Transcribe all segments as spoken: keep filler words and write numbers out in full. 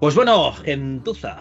Pues bueno, gentuza,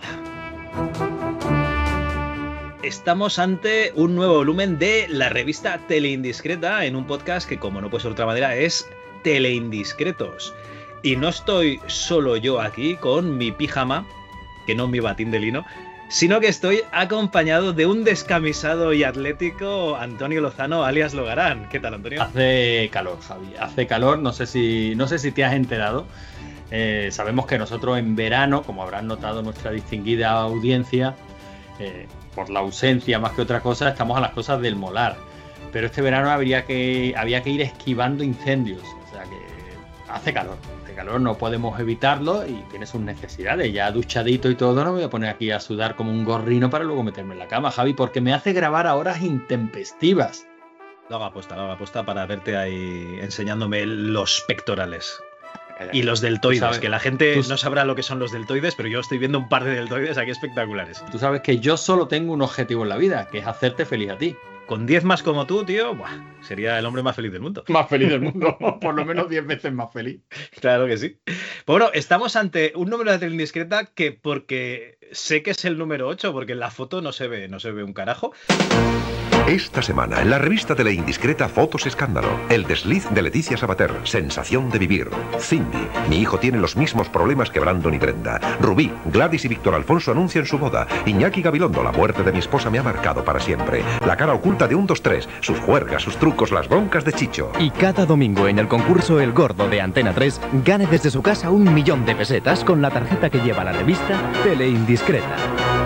estamos ante un nuevo volumen de la revista Teleindiscreta en un podcast que, como no puede ser de otra manera, es Teleindiscretos. Y no estoy solo yo aquí con mi pijama, que no mi batín de lino, sino que estoy acompañado de un descamisado y atlético Antonio Lozano, alias Logarán. ¿Qué tal, Antonio? Hace calor, Javi, hace calor, no sé si, no sé si te has enterado. Eh, sabemos que nosotros en verano, como habrán notado nuestra distinguida audiencia, eh, por la ausencia más que otra cosa, estamos a las cosas del molar. Pero este verano habría que, había que ir esquivando incendios, o sea que hace calor. calor no podemos evitarlo y tiene sus necesidades. Ya duchadito y todo, no me voy a poner aquí a sudar como un gorrino para luego meterme en la cama, Javi, porque me hace grabar a horas intempestivas. Lo hago aposta, lo hago aposta para verte ahí enseñándome los pectorales. Y los deltoides, sabes, que la gente tú... no sabrá lo que son los deltoides, pero yo estoy viendo un par de deltoides aquí espectaculares. Tú sabes que yo solo tengo un objetivo en la vida, que es hacerte feliz a ti. Con diez más como tú, tío, buah, sería el hombre más feliz del mundo. Más feliz del mundo, por lo menos diez veces más feliz. Claro que sí. Pues bueno, estamos ante un número de Teleindiscreta que, porque sé que es el número ocho, porque en la foto no se ve, no se ve un carajo. Esta semana, en la revista Teleindiscreta, Fotos Escándalo, El desliz de Leticia Sabater, Sensación de vivir, Cindy, mi hijo tiene los mismos problemas que Brandon y Brenda, Rubí, Gladys y Víctor Alfonso anuncian su boda, Iñaki Gabilondo, la muerte de mi esposa me ha marcado para siempre, la cara oculta de un dos tres, sus juergas, sus trucos, las broncas de Chicho. Y cada domingo en el concurso El Gordo de Antena tres, gane desde su casa un millón de pesetas con la tarjeta que lleva la revista Teleindiscreta.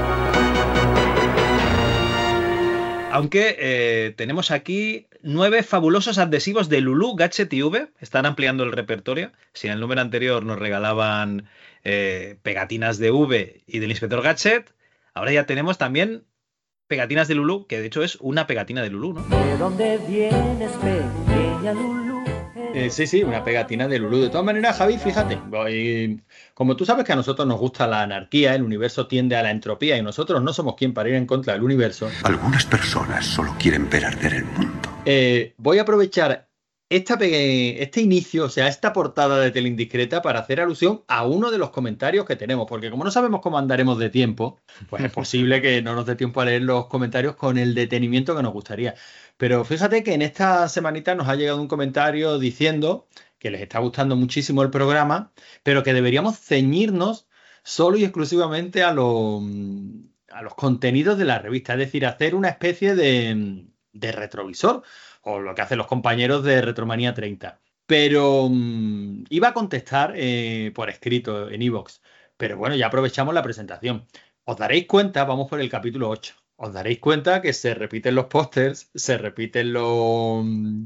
Aunque eh, tenemos aquí nueve fabulosos adhesivos de Lulu, Gadget y V. Están ampliando el repertorio. Si en el número anterior nos regalaban eh, pegatinas de V y del Inspector Gadget, ahora ya tenemos también pegatinas de Lulu, que de hecho es una pegatina de Lulu, ¿no? ¿De dónde vienes, pequeña Lulu? Eh, sí, sí, una pegatina de Lulu. De todas maneras, Javi, fíjate, voy... como tú sabes que a nosotros nos gusta la anarquía, el universo tiende a la entropía y nosotros no somos quien para ir en contra del universo. Algunas personas solo quieren ver arder el mundo. Eh, voy a aprovechar esta pe... este inicio, o sea, esta portada de Teleindiscreta para hacer alusión a uno de los comentarios que tenemos, porque como no sabemos cómo andaremos de tiempo, pues es posible que no nos dé tiempo a leer los comentarios con el detenimiento que nos gustaría. Pero fíjate que en esta semanita nos ha llegado un comentario diciendo que les está gustando muchísimo el programa, pero que deberíamos ceñirnos solo y exclusivamente a, lo, a los contenidos de la revista, es decir, hacer una especie de, de retrovisor, o lo que hacen los compañeros de Retromanía treinta. Pero um, iba a contestar eh, por escrito en iVoox, pero bueno, ya aprovechamos la presentación. Os daréis cuenta, vamos por el capítulo ocho. Os daréis cuenta que se repiten los pósters, se repiten los,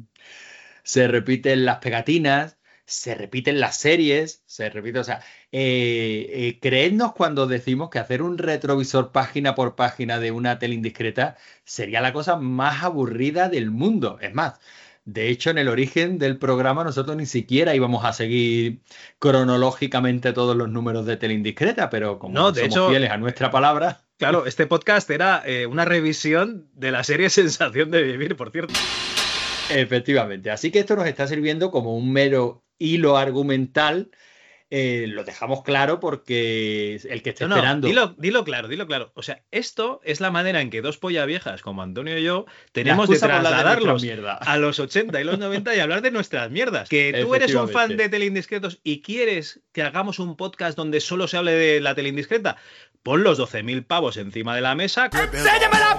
se repiten las pegatinas, se repiten las series, se repite, o sea, eh, eh, creednos cuando decimos que hacer un retrovisor página por página de una Teleindiscreta sería la cosa más aburrida del mundo. Es más, de hecho, en el origen del programa nosotros ni siquiera íbamos a seguir cronológicamente todos los números de Teleindiscreta, pero como no, de somos hecho, fieles a nuestra palabra... Claro, este podcast era eh, una revisión de la serie Sensación de vivir, por cierto. Efectivamente, así que esto nos está sirviendo como un mero hilo argumental. Eh, lo dejamos claro porque el que esté no, no, esperando... Dilo, dilo claro, dilo claro. O sea, esto es la manera en que dos pollas viejas como Antonio y yo tenemos de trasladarlos de a los ochenta y los noventa y hablar de nuestras mierdas. Que tú eres un fan de Teleindiscretos y quieres que hagamos un podcast donde solo se hable de la Teleindiscreta, pon los doce mil pavos encima de la mesa. ¡Enséñame la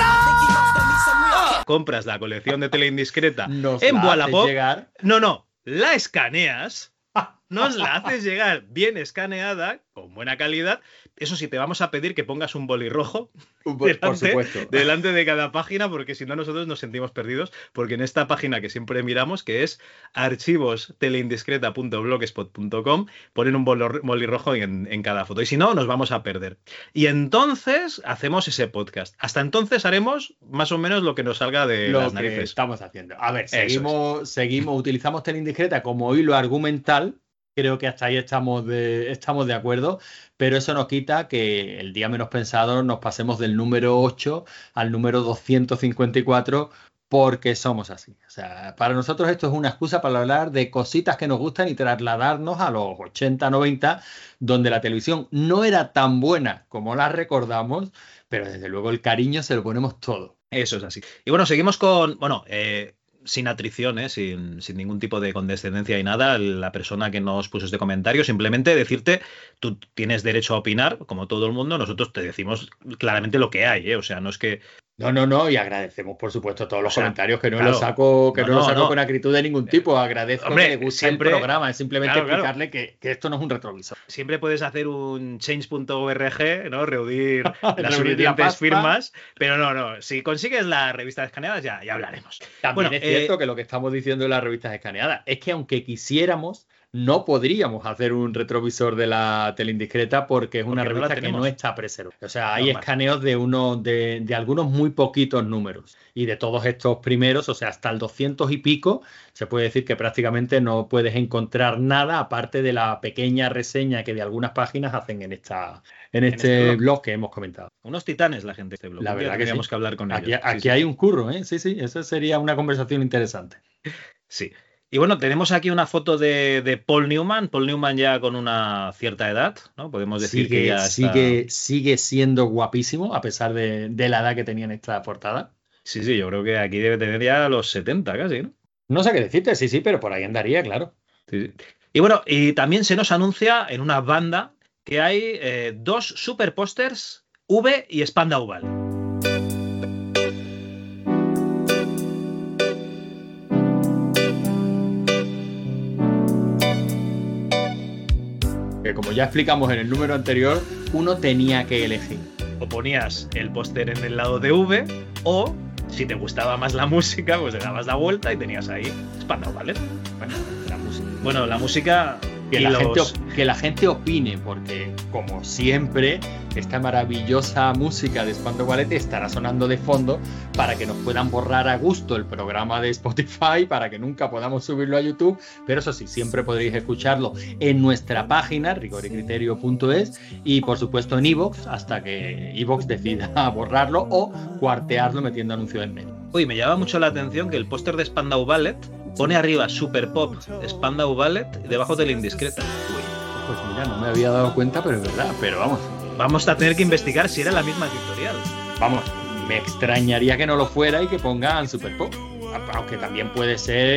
pasta! Compras la colección de Teleindiscreta Nos en la Wallapop. Llegar. No, no, la escaneas. Nos la haces llegar bien escaneada, con buena calidad. Eso sí, te vamos a pedir que pongas un boli rojo delante, por supuesto. delante de cada página, porque si no nosotros nos sentimos perdidos, porque en esta página que siempre miramos, que es archivos teleindiscreta punto blogspot punto com, ponen un boli rojo en, en cada foto. Y si no, nos vamos a perder. Y entonces hacemos ese podcast. Hasta entonces haremos más o menos lo que nos salga de lo las que narices. Estamos haciendo. A ver, seguimos, seguimos, utilizamos Teleindiscreta como hilo argumental. Creo que hasta ahí estamos de, estamos de acuerdo, pero eso no quita que el día menos pensado nos pasemos del número ocho al número doscientos cincuenta y cuatro porque somos así. O sea, para nosotros esto es una excusa para hablar de cositas que nos gustan y trasladarnos a los ochenta, noventa, donde la televisión no era tan buena como la recordamos, pero desde luego el cariño se lo ponemos todo. Eso es así. Y bueno, seguimos con, bueno, eh, sin atrición, ¿eh? sin, sin ningún tipo de condescendencia y nada, la persona que nos puso este comentario, simplemente decirte, tú tienes derecho a opinar, como todo el mundo, nosotros te decimos claramente lo que hay, ¿eh? O sea, no es que... No, no, no, y agradecemos, por supuesto, todos los o sea, comentarios, que no claro, lo saco, que no, no lo saco no. con acritud de ningún tipo. Agradezco Hombre, que le guste siempre, el programa, es simplemente claro, explicarle claro. Que, que esto no es un retrovisor. Siempre puedes hacer un change punto org, ¿no? Reunir las Reunir la suficientes pasta. firmas, pero no, no, si consigues las revistas escaneadas ya, ya hablaremos. También Bueno, es cierto eh, que lo que estamos diciendo en las revistas escaneadas es que aunque quisiéramos, no podríamos hacer un retrovisor de la tele indiscreta porque es una Porque no la revista que tenemos. no está preservada. O sea, hay Normal. escaneos de uno, de, de algunos muy poquitos números. Y de todos estos primeros, o sea, hasta el doscientos y pico, se puede decir que prácticamente no puedes encontrar nada aparte de la pequeña reseña que de algunas páginas hacen en esta en este, este blog. blog que hemos comentado. Unos titanes la gente de este blog. La Un día verdad que tendríamos sí. que hablar con Aquí, ellos. aquí Sí, sí. hay un curro, ¿eh? Sí, sí, eso sería una conversación interesante. Sí. Y bueno, tenemos aquí una foto de, de Paul Newman. Paul Newman ya con una cierta edad, ¿no? Podemos decir sigue, que ya está... sigue, sigue siendo guapísimo a pesar de, de la edad que tenía en esta portada. Sí, sí, yo creo que aquí debe tener ya los setenta casi, ¿no? No sé qué decirte, sí, sí, pero por ahí andaría, claro. Sí, sí. Y bueno, y también se nos anuncia en una banda que hay eh, dos super pósters, V y Spandau Ballet. Que como ya explicamos en el número anterior, uno tenía que elegir. O ponías el póster en el lado de V, o si te gustaba más la música, pues le dabas la vuelta y tenías ahí Spandau Ballet. Bueno, la música. Bueno, la música... Que y la, los... gente, op- que la gente opine, porque como siempre, esta maravillosa música de Spandau Ballet estará sonando de fondo para que nos puedan borrar a gusto el programa de Spotify, para que nunca podamos subirlo a YouTube, pero eso sí, siempre podréis escucharlo en nuestra página, rigor y criterio punto es, y por supuesto en iVoox, hasta que iVoox decida borrarlo o cuartearlo metiendo anuncios en medio. Uy, me llama mucho la atención que el póster de Spandau Ballet pone arriba Super Pop Spandau Ballet y debajo de la indiscreta. Uy. Pues mira, no me había dado cuenta, pero es verdad, pero vamos. Vamos a tener que investigar si era la misma editorial. Vamos, me extrañaría que no lo fuera y que pongan Super Pop. Aunque también puede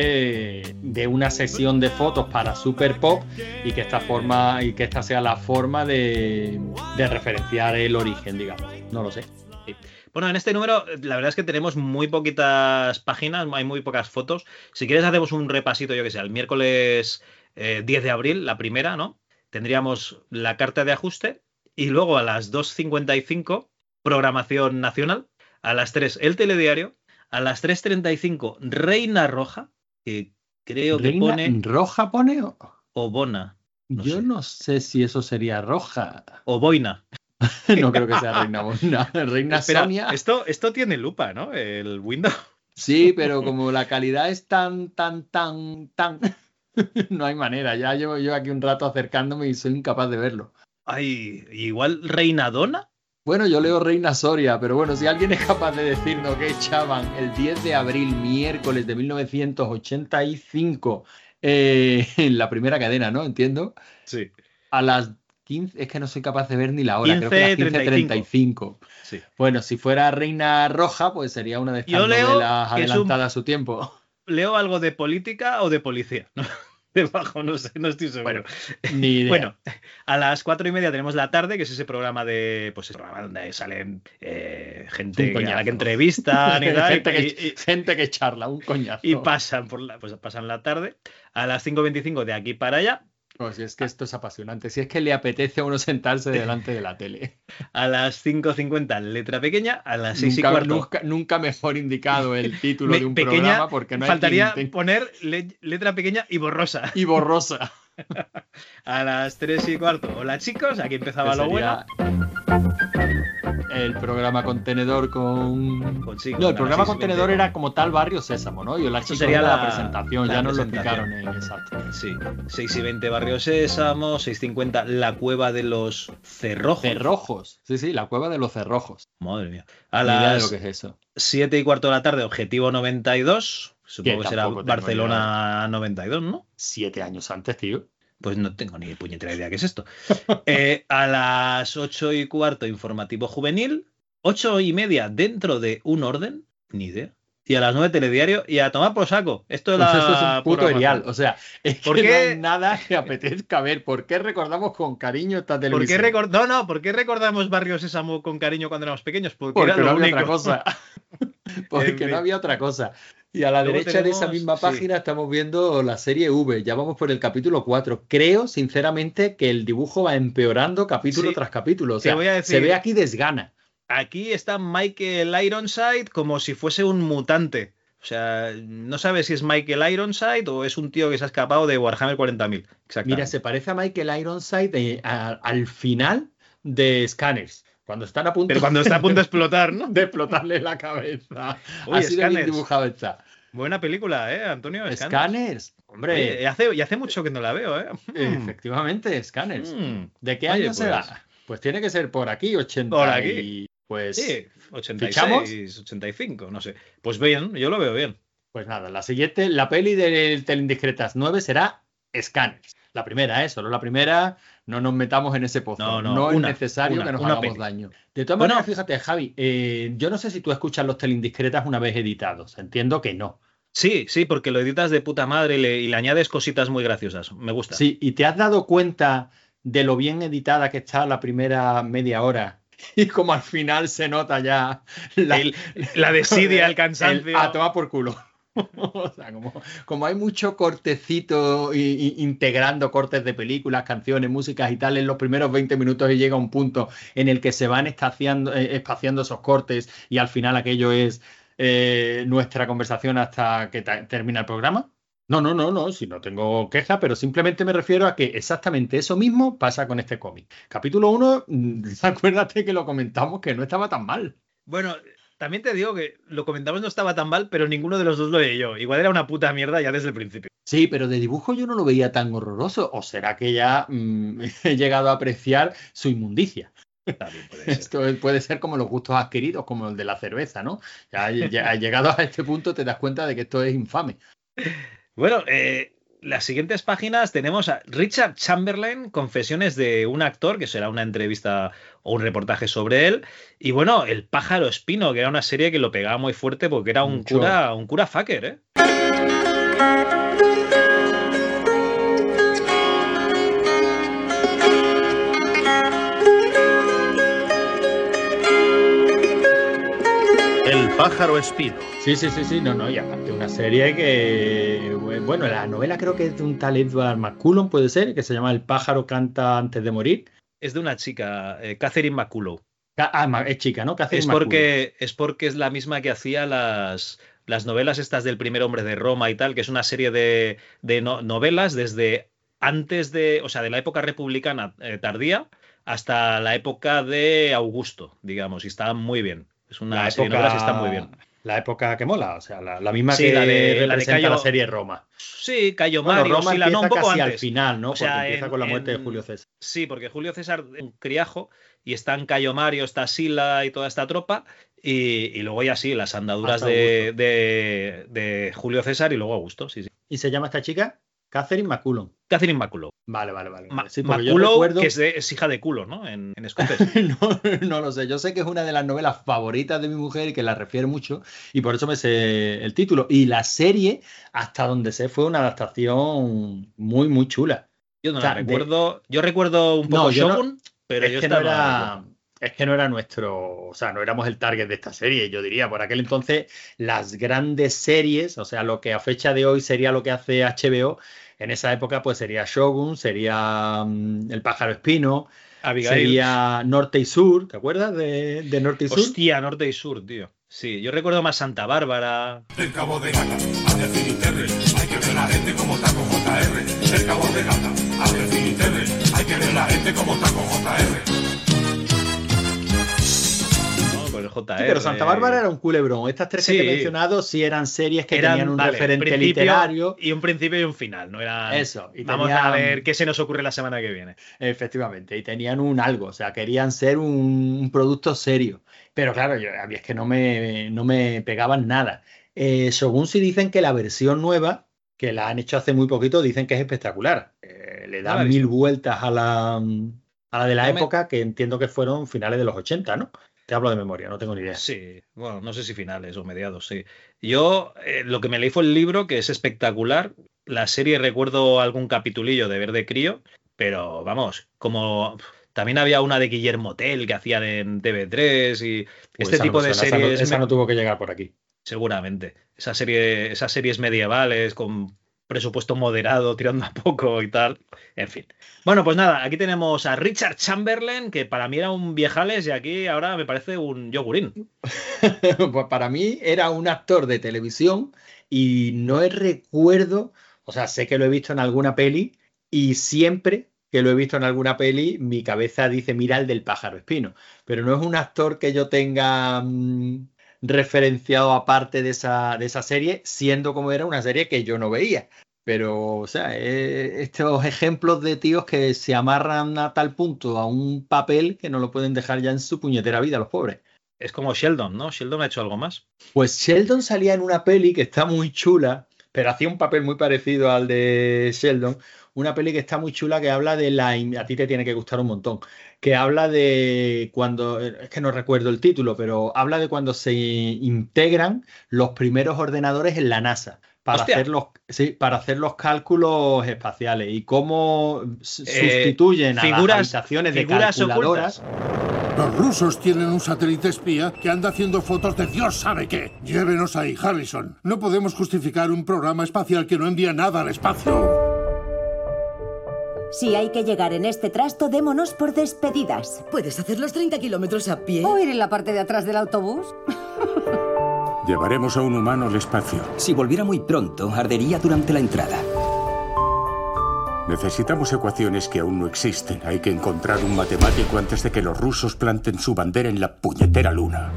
ser de una sesión de fotos para Super Pop y que esta forma y que esta sea la forma de, de referenciar el origen, digamos. No lo sé. Sí. Bueno, en este número la verdad es que tenemos muy poquitas páginas, hay muy pocas fotos. Si quieres hacemos un repasito, yo que sé, el miércoles eh, diez de abril, la primera, ¿no? Tendríamos la carta de ajuste y luego a las dos cincuenta y cinco programación nacional, a las tres el telediario, a las tres treinta y cinco Reina Roja, que creo que ¿Reina pone... roja pone o, o Bona. No yo sé. no sé si eso sería roja. O Boina. No creo que sea Reina Bona. Reina Espera, Sonia. Esto, esto tiene lupa, ¿no? El Windows. Sí, pero como la calidad es tan, tan, tan, tan... No hay manera. Ya llevo yo aquí un rato acercándome y soy incapaz de verlo. Ay, igual Reina Dona. Bueno, yo leo Reina Soria, pero bueno, si alguien es capaz de decirnos que echaban el diez de abril, miércoles de mil novecientos ochenta y cinco, eh, en la primera cadena, ¿no? Entiendo. Sí. A las quince, es que no soy capaz de ver ni la hora, quince, creo que las quince treinta y treinta y cinco. cinco. Sí. Bueno, si fuera Reina Roja, pues sería una de estas Yo leo novelas que es un- adelantadas a su tiempo. Leo algo de política o de policía, ¿no? Debajo, no sé, no estoy seguro. Bueno, ni idea. Bueno, a las cuatro y media tenemos la tarde, que es ese programa de, pues ese programa donde salen eh, gente Un coñazo. a la que entrevistan y tal, gente, que, y, y- gente que charla, un coñazo. y pasan por la, pues pasan la tarde. A las cinco veinticinco de aquí para allá. Pues es que esto es apasionante. Si es que le apetece a uno sentarse delante de la tele. A las cinco cincuenta letra pequeña. A las seis Nunca, y cuarto. nunca, nunca mejor indicado el título Me- de un pequeña, programa porque no hay faltaría quien te- poner le- letra pequeña y borrosa. y borrosa. A las tres y cuarto. Hola chicos, aquí empezaba Que lo bueno. sería el programa Contenedor con... Con sí, no, con el programa seis y Contenedor veinte. era como tal Barrio Sésamo, ¿no? Y la Eso chica sería era la, la- presentación, la ya nos lo presentación. explicaron en exacto. Sí, seis y veinte Barrio Sésamo, seis cincuenta La Cueva de los Cerrojos. Cerrojos, sí, sí, la cueva de los cerrojos. Madre mía. A Ni idea de lo las que es eso. siete y cuarto de la tarde, Objetivo noventa y dos. Supongo Que que será tampoco tengo Barcelona noventa y dos, ¿no? Siete años antes, tío. Pues no tengo ni puñetera idea qué es esto. Eh, a las ocho y cuarto, Informativo Juvenil. Ocho y media, Dentro de un Orden. Ni idea. Y a las nueve, Telediario. Y a tomar por saco. Esto es Pues la esto es un puto programación. erial. O sea, es ¿Por que qué? no hay nada que apetezca ver. ¿Por qué recordamos con cariño esta ¿Por qué, televisión? recor- no, no, ¿por qué recordamos Barrio Sésamo con cariño cuando éramos pequeños? Porque, Porque era no lo había único. otra cosa. Porque En fin. no había otra cosa. Y a la Luego derecha de esa tenemos- misma sí. página estamos viendo la serie V. Ya vamos por el capítulo cuatro. Creo, sinceramente, que el dibujo va empeorando capítulo Sí. tras capítulo. O Te sea, voy a decir- se ve aquí desgana. Aquí está Michael Ironside como si fuese un mutante. O sea, no sabes si es Michael Ironside o es un tío que se ha escapado de Warhammer cuarenta mil. Exactamente. Mira, se parece a Michael Ironside eh, a- al final de Scanners. Cuando están a punto, Pero cuando está a punto de explotar, ¿no? de explotarle la cabeza. Uy, Así de bien Scanners. dibujado está. Buena película, ¿eh, Antonio? Scanners. Scanners. Hombre, Oye, y hace, y hace mucho que no la veo, ¿eh? Mm. efectivamente, Scanners. Mm. ¿De qué Oye, año pues- será? Pues tiene que ser por aquí, ochenta. Por aquí. Y, pues, Sí, ochenta y ¿fichamos? seis, ochenta y cinco, no sé. Pues bien, yo lo veo bien. pues nada, la siguiente, la peli de Teleindiscretas nueve será Scanners. La primera, ¿eh? Solo la primera. No nos metamos en ese pozo. No, No, no, es una, necesario una, que nos una hagamos peli. daño. De todas Bueno. maneras, fíjate, Javi, eh, yo no sé si tú escuchas los Teleindiscretas una vez editados. Entiendo que no. Sí, sí, porque lo editas de puta madre y le, y le añades cositas muy graciosas. Me gusta. Sí, ¿y te has dado cuenta de lo bien editada que está la primera media hora? Y como al final se nota ya la, El- la desidia, el cansancio. el- a tomar por culo. O sea, como, como hay mucho cortecito y, y integrando cortes de películas, canciones, músicas y tal en los primeros veinte minutos y llega un punto en el que se van estaciando, eh, espaciando esos cortes y al final aquello es eh, nuestra conversación hasta que ta- termina el programa. No, no, no, no, si no tengo queja, pero simplemente me refiero a que exactamente eso mismo pasa con este cómic. Capítulo uno, acuérdate que lo comentamos que no estaba tan mal. Bueno, también te digo que lo comentamos no estaba tan mal, pero ninguno de los dos lo leí yo. Igual era una puta mierda ya desde el principio. Sí, pero de dibujo yo no lo veía tan horroroso. ¿O será que ya mm, he llegado a apreciar su inmundicia? También puede ser. Esto es- puede ser como los gustos adquiridos, como el de la cerveza, ¿no? Ya, ya llegado a este punto te das cuenta de que esto es infame. Bueno, eh, las siguientes páginas tenemos a Richard Chamberlain, confesiones de un actor, que será una entrevista o un reportaje sobre él. Y bueno, El pájaro espino, que era una serie que lo pegaba muy fuerte porque era un Mucho. cura, un cura fucker, ¿eh? El pájaro espino. Sí, sí, sí, sí, no, no, y aparte una serie que, bueno, la novela creo que es de un tal Edward McCullum, puede ser, que se llama El pájaro canta antes de morir. Es de una chica, eh, Catherine McCullough. Ca- Ah, ma- es chica, ¿no? Catherine Es McCullum. porque, es porque es la misma que hacía las, las novelas estas del primer hombre de Roma y tal, que es una serie de, de no- novelas desde antes de, o sea, de la época republicana eh, tardía hasta la época de Augusto, digamos, y está muy bien. Es una la serie de novelas y está muy bien. La época que mola, o sea, la, la misma Sí, que la de- la de representa Cayo- la serie Roma. Sí, Cayo Bueno, Mario, Roma Sila, no, un empieza poco casi antes. al final, ¿no? O sea, Porque empieza en- con la muerte en- de Julio César. Sí, porque Julio César es un criajo y están Cayo Mario, está Sila y toda esta tropa. Y, y luego ya sí, las andaduras Hasta de, de, de Julio César y luego Augusto, sí, sí. ¿Y se llama esta chica? Catherine McCullum. Catherine McCullough. Vale, vale, vale. Ma- Sí, porque yo McCullough, recuerdo- que es, de- es hija de culo, ¿no? En, en escotes. no, no lo sé. Yo sé que es una de las novelas favoritas de mi mujer y que la refiere mucho y por eso me sé el título. Y la serie, hasta donde sé, fue una adaptación muy, muy chula. Yo no O sea, la de- recuerdo. Yo recuerdo un poco No, yo no- Shogun, pero es, yo que no esta no la era, recuerdo. es que no era nuestro, o sea, no éramos el target de esta serie, yo diría. Por aquel entonces, las grandes series, o sea, lo que a fecha de hoy sería lo que hace H B O, en esa época pues sería Shogun, sería mm, El pájaro espino, Abigail. sería Norte y Sur, ¿te acuerdas de, de Norte y Sur? Hostia, norte y sur, tío. Sí, yo recuerdo más Santa Bárbara. El Cabo de Gata, hacia Finisterre, hay que ver la gente como Taco J R. El Cabo de Gata, hacia Finisterre, hay que ver la gente como Taco J R. J R. Sí, pero Santa Bárbara era un culebrón. Estas tres Sí. que te he mencionado sí eran series que Eran, tenían un vale, referente principio literario. Y un principio y un final, no eran... Eso. Y Vamos tenían- a ver qué se nos ocurre la semana que viene. Efectivamente, y tenían un algo, o sea, querían ser un, un producto serio. Pero claro, yo, a mí es que no me, no me pegaban nada. Eh, según si dicen que la versión nueva, que la han hecho hace muy poquito, dicen que es espectacular. Eh, le No la he dan visto. mil vueltas a la, a la de la No me- época, que entiendo que fueron finales de los ochenta, ¿no? Te hablo de memoria, no tengo ni idea. Sí, bueno, no sé si finales o mediados, sí. Yo eh, lo que me leí fue el libro, que es espectacular. La serie recuerdo algún capitulillo de ver de crío, pero vamos, como también había una de Guillermo Tell que hacían en T V tres y Pues este esa tipo no me de suena, esa no- series, esa me- no tuvo que llegar por aquí. seguramente. Esa serie, esas series medievales con presupuesto moderado, tirando a poco y tal. En fin. Bueno, pues nada, aquí tenemos a Richard Chamberlain, que para mí era un viejales y aquí ahora me parece un yogurín. Pues para mí era un actor de televisión y no recuerdo, o sea, sé que lo he visto en alguna peli y siempre que lo he visto en alguna peli, mi cabeza dice, mira el del pájaro espino, pero no es un actor que yo tenga mm, referenciado aparte de esa, de esa serie, siendo como era una serie que yo no veía. Pero, o sea, eh, estos ejemplos de tíos que se amarran a tal punto a un papel que no lo pueden dejar ya en su puñetera vida, los pobres. Es como Sheldon, ¿no? Sheldon ha hecho algo más. Pues Sheldon salía en una peli que está muy chula, pero hacía un papel muy parecido al de Sheldon. Una peli que está muy chula que habla de la... A ti te tiene que gustar un montón. Que habla de cuando... Es que no recuerdo el título, pero habla de cuando se integran los primeros ordenadores en la NASA. Para Hostia. hacer, los, sí, para hacer los cálculos espaciales y cómo s- Eh, sustituyen a figuras- las habitaciones de figuras calculadoras. Los rusos tienen un satélite espía que anda haciendo fotos de Dios sabe qué. Llévenos ahí, Harrison. No podemos justificar un programa espacial que no envía nada al espacio. Si hay que llegar en este trasto, démonos por despedidas. ¿Puedes hacer los treinta kilómetros a pie? ¿O ir en la parte de atrás del autobús? Llevaremos a un humano al espacio. Si volviera muy pronto, ardería durante la entrada. Necesitamos ecuaciones que aún no existen. Hay que encontrar un matemático antes de que los rusos planten su bandera en la puñetera luna.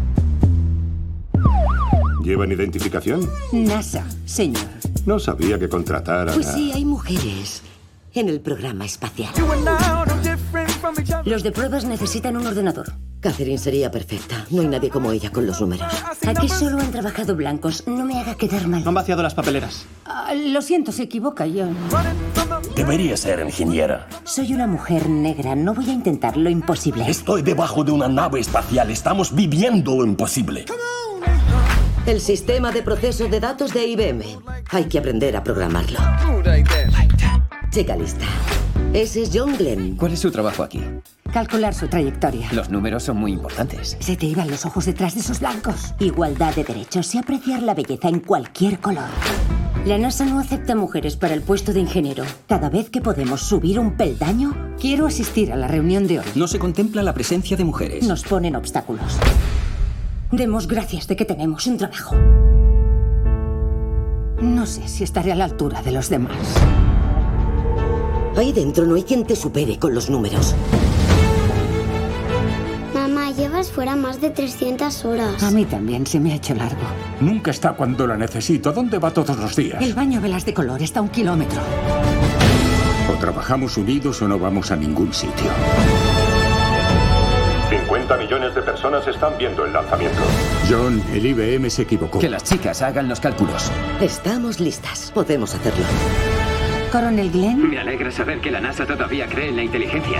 ¿Llevan identificación? NASA, señor. No sabía que contrataran Pues a... sí, hay mujeres en el programa espacial. Los de pruebas necesitan un ordenador. Catherine sería perfecta. No hay nadie como ella con los números. Aquí solo han trabajado blancos. No me haga quedar mal. Han vaciado las papeleras. Ah, lo siento, se equivoca, yo. Debería ser ingeniera. Soy una mujer negra. No voy a intentar lo imposible. Estoy debajo de una nave espacial. Estamos viviendo lo imposible. El sistema de proceso de datos de I B M. Hay que aprender a programarlo. Chica lista. Ese es John Glenn. ¿Cuál es su trabajo aquí? Calcular su trayectoria. Los números son muy importantes. Se te iban los ojos detrás de esos blancos. Igualdad de derechos y apreciar la belleza en cualquier color. La NASA no acepta mujeres para el puesto de ingeniero. Cada vez que podemos subir un peldaño, quiero asistir a la reunión de hoy. No se contempla la presencia de mujeres. Nos ponen obstáculos. Demos gracias de que tenemos un trabajo. No sé si estaré a la altura de los demás. Ahí dentro no hay quien te supere con los números. Mamá, llevas fuera más de trescientas horas. A mí también se me ha hecho largo. Nunca está cuando la necesito. ¿Dónde va todos los días? El baño velas de color está a un kilómetro. O trabajamos unidos o no vamos a ningún sitio. cincuenta millones de personas están viendo el lanzamiento. John, el I B M se equivocó. Que las chicas hagan los cálculos. Estamos listas. Podemos hacerlo. Coronel Glenn. Me alegra saber que la NASA todavía cree en la inteligencia.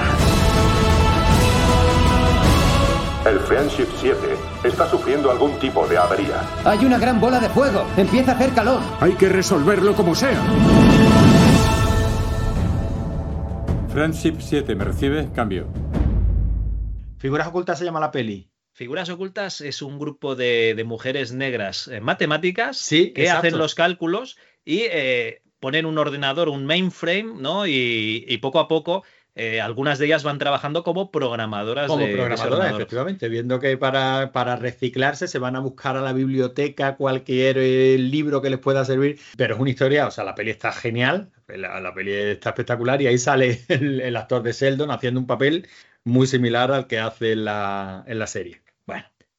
El Friendship siete está sufriendo algún tipo de avería. Hay una gran bola de fuego. Empieza a hacer calor. Hay que resolverlo como sea. Friendship siete, ¿me recibe? Cambio. Figuras ocultas se llama la peli. Figuras ocultas es un grupo de, de mujeres negras eh, matemáticas sí, que exacto. hacen los cálculos y eh, ponen un ordenador, un mainframe, ¿no? Y, y poco a poco eh, algunas de ellas van trabajando como programadoras. Como de, programadoras, de efectivamente, viendo que para, para reciclarse se van a buscar a la biblioteca cualquier eh, libro que les pueda servir, pero es una historia, o sea, la peli está genial, la, la peli está espectacular y ahí sale el, el actor de Sheldon haciendo un papel muy similar al que hace en la, en la serie. Bueno,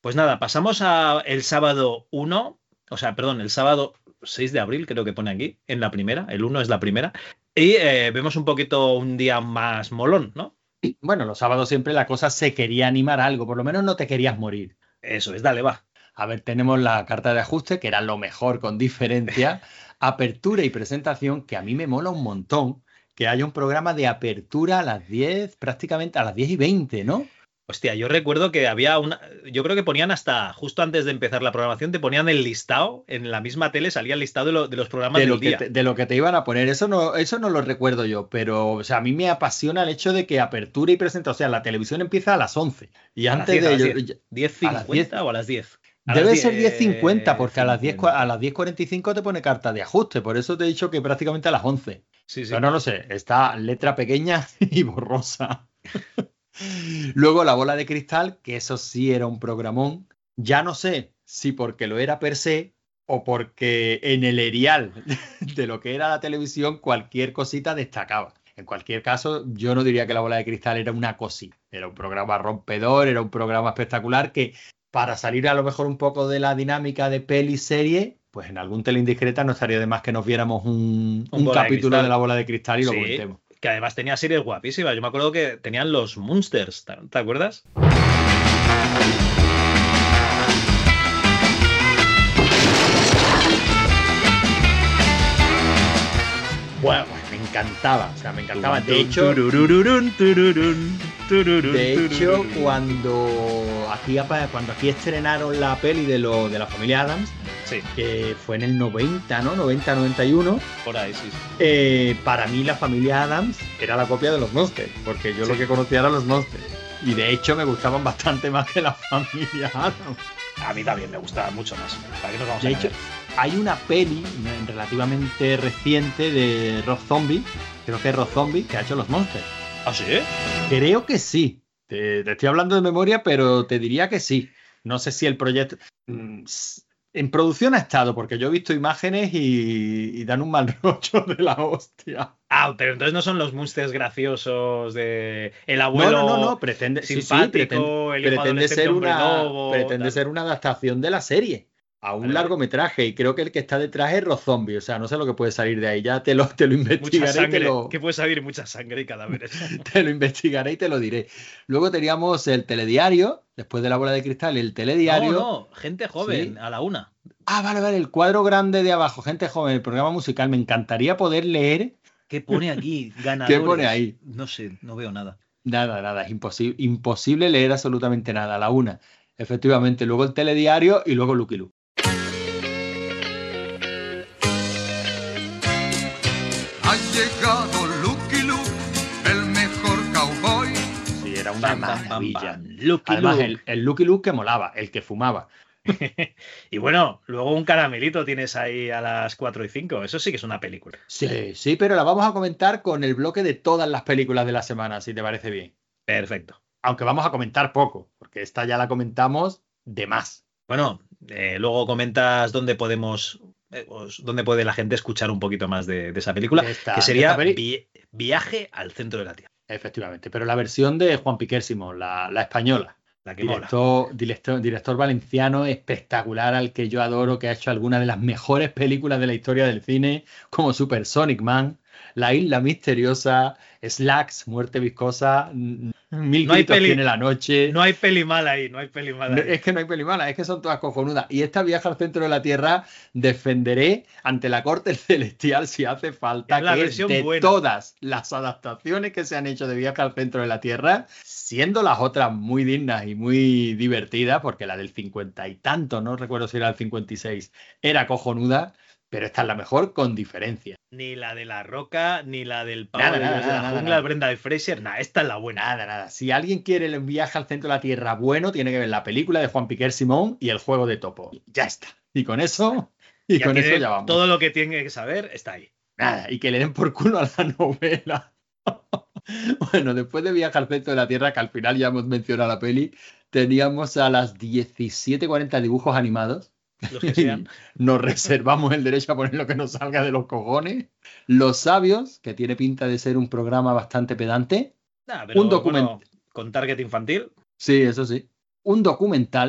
Pues nada, pasamos a el sábado uno, o sea, perdón, el sábado seis de abril, creo que pone aquí, en la primera, el uno es la primera, y eh, vemos un poquito un día más molón, ¿no? Bueno, los sábados siempre la cosa se quería animar a algo, por lo menos no te querías morir. Eso es, dale, va. A ver, tenemos la carta de ajuste, que era lo mejor con diferencia, apertura y presentación, que a mí me mola un montón, que haya un programa de apertura a las diez, prácticamente a las diez y veinte, ¿no? Hostia, yo recuerdo que había una... Yo creo que ponían hasta... Justo antes de empezar la programación, te ponían el listado. En la misma tele salía el listado de, lo, de los programas de del lo día. Que te, de lo que te iban a poner. Eso no, eso no lo recuerdo yo. Pero, o sea, a mí me apasiona el hecho de que apertura y presentación... O sea, la televisión empieza a las once. Y a antes las diez, de... A las diez cincuenta o a las diez. A Debe las ser diez diez cincuenta, porque a las diez, a las diez cuarenta y cinco te pone carta de ajuste. Por eso te he dicho que prácticamente a las once. Sí, sí. Pero no lo sé. Está letra pequeña y borrosa. Luego la bola de cristal, que eso sí era un programón. Ya no sé si porque lo era per se o porque en el erial de lo que era la televisión cualquier cosita destacaba. En cualquier caso, yo no diría que la bola de cristal era una cosita. Era un programa rompedor, era un programa espectacular que para salir a lo mejor un poco de la dinámica de peli-serie, pues en algún Tele Indiscreta no estaría de más que nos viéramos un, un, un capítulo de, de la bola de cristal y sí, lo comentemos. Que además tenía series guapísimas. Yo me acuerdo que tenían los Munsters, ¿te acuerdas? Bueno, me encantaba, o sea, me encantaba. De hecho, de hecho cuando aquí, cuando aquí estrenaron la peli de, lo, de la familia Addams, sí, que fue en el noventa, ¿no? noventa noventa y uno. Por ahí, sí. Eh, para mí la familia Addams era la copia de los Monsters, porque yo sí, lo que conocía eran los Monsters. Y de hecho me gustaban bastante más que la familia Addams. A mí también me gustaba mucho más. ¿Para qué nos vamos de a hecho, hay una peli relativamente reciente de Rob Zombie, creo que es Rob Zombie, que ha hecho los Monsters. ¿Ah, sí? Creo que sí. Te, te estoy hablando de memoria, pero te diría que sí. No sé si el proyecto... En producción ha estado, porque yo he visto imágenes y, y dan un mal rollo de la hostia. Ah, pero entonces no son los Monsters graciosos de el abuelo. No, no, no, no. pretende, simpático, sí, sí, pretende, el pretende ser una, lobo, pretende ser una adaptación de la serie a un vale, largometraje, y creo que el que está detrás es Rob Zombie, o sea, no sé lo que puede salir de ahí, ya te lo, te lo investigaré y te lo... Que puede salir mucha sangre y cadáveres. Te lo investigaré y te lo diré. Luego teníamos el telediario, después de la bola de cristal, el telediario... No, no, gente joven, ¿sí? A la una. Ah, vale, vale, el cuadro grande de abajo, gente joven, el programa musical, me encantaría poder leer... ¿Qué pone aquí? Ganadores. ¿Qué pone ahí? No sé, no veo nada. Nada, nada, es imposible, imposible leer absolutamente nada, a la una. Efectivamente, luego el telediario y luego Lucky Luke. Ha llegado Lucky Luke, el mejor cowboy. Sí, era una bam, maravilla. Bam, bam, Lucky Además, Luke. El, el Lucky Luke que molaba, el que fumaba. Y bueno, luego un caramelito tienes ahí a las cuatro y cinco. Eso sí que es una película. Sí, sí, pero la vamos a comentar con el bloque de todas las películas de la semana, si te parece bien. Perfecto. Aunque vamos a comentar poco, porque esta ya la comentamos de más. Bueno, eh, luego comentas dónde podemos... donde puede la gente escuchar un poquito más de, de esa película, esta, que sería vi, Viaje al centro de la Tierra. Efectivamente, pero la versión de Juan Piquer Simón, la, la española. La que director, mola. Director, director valenciano espectacular, al que yo adoro, que ha hecho algunas de las mejores películas de la historia del cine, como Super Sonic Man, La Isla Misteriosa, Slacks, Muerte Viscosa, Mil no gritos tiene la noche. No hay peli mala ahí, no hay peli mala ahí. No, es que no hay peli mala, es que son todas cojonudas. Y esta Viaje al centro de la Tierra defenderé ante la Corte Celestial si hace falta, es la que versión de buena. Todas las adaptaciones que se han hecho de Viaje al centro de la Tierra, siendo las otras muy dignas y muy divertidas, porque la del cincuenta y tanto, no recuerdo si era el cincuenta y seis, era cojonuda, pero esta es la mejor con diferencia. Ni la de La Roca, ni la del Pavo nada, de, nada, de la nada, jungla nada. de Brenda de Fraser, nada, esta es la buena. Nada, nada. Si alguien quiere el Viaje al centro de la Tierra bueno, tiene que ver la película de Juan Piquer Simón y el juego de Topo. Ya está. Y con eso, y ya con eso tiene ya vamos. Todo lo que tiene que saber está ahí. Nada, y que le den por culo a la novela. Bueno, después de Viaje al centro de la Tierra, que al final ya hemos mencionado la peli, teníamos a las diecisiete cuarenta dibujos animados. Los que sean. Nos reservamos el derecho a poner lo que nos salga de los cojones. Los Sabios, que tiene pinta de ser un programa bastante pedante. Nah, pero, un documental. Bueno, con target infantil. Sí, eso sí. Un documental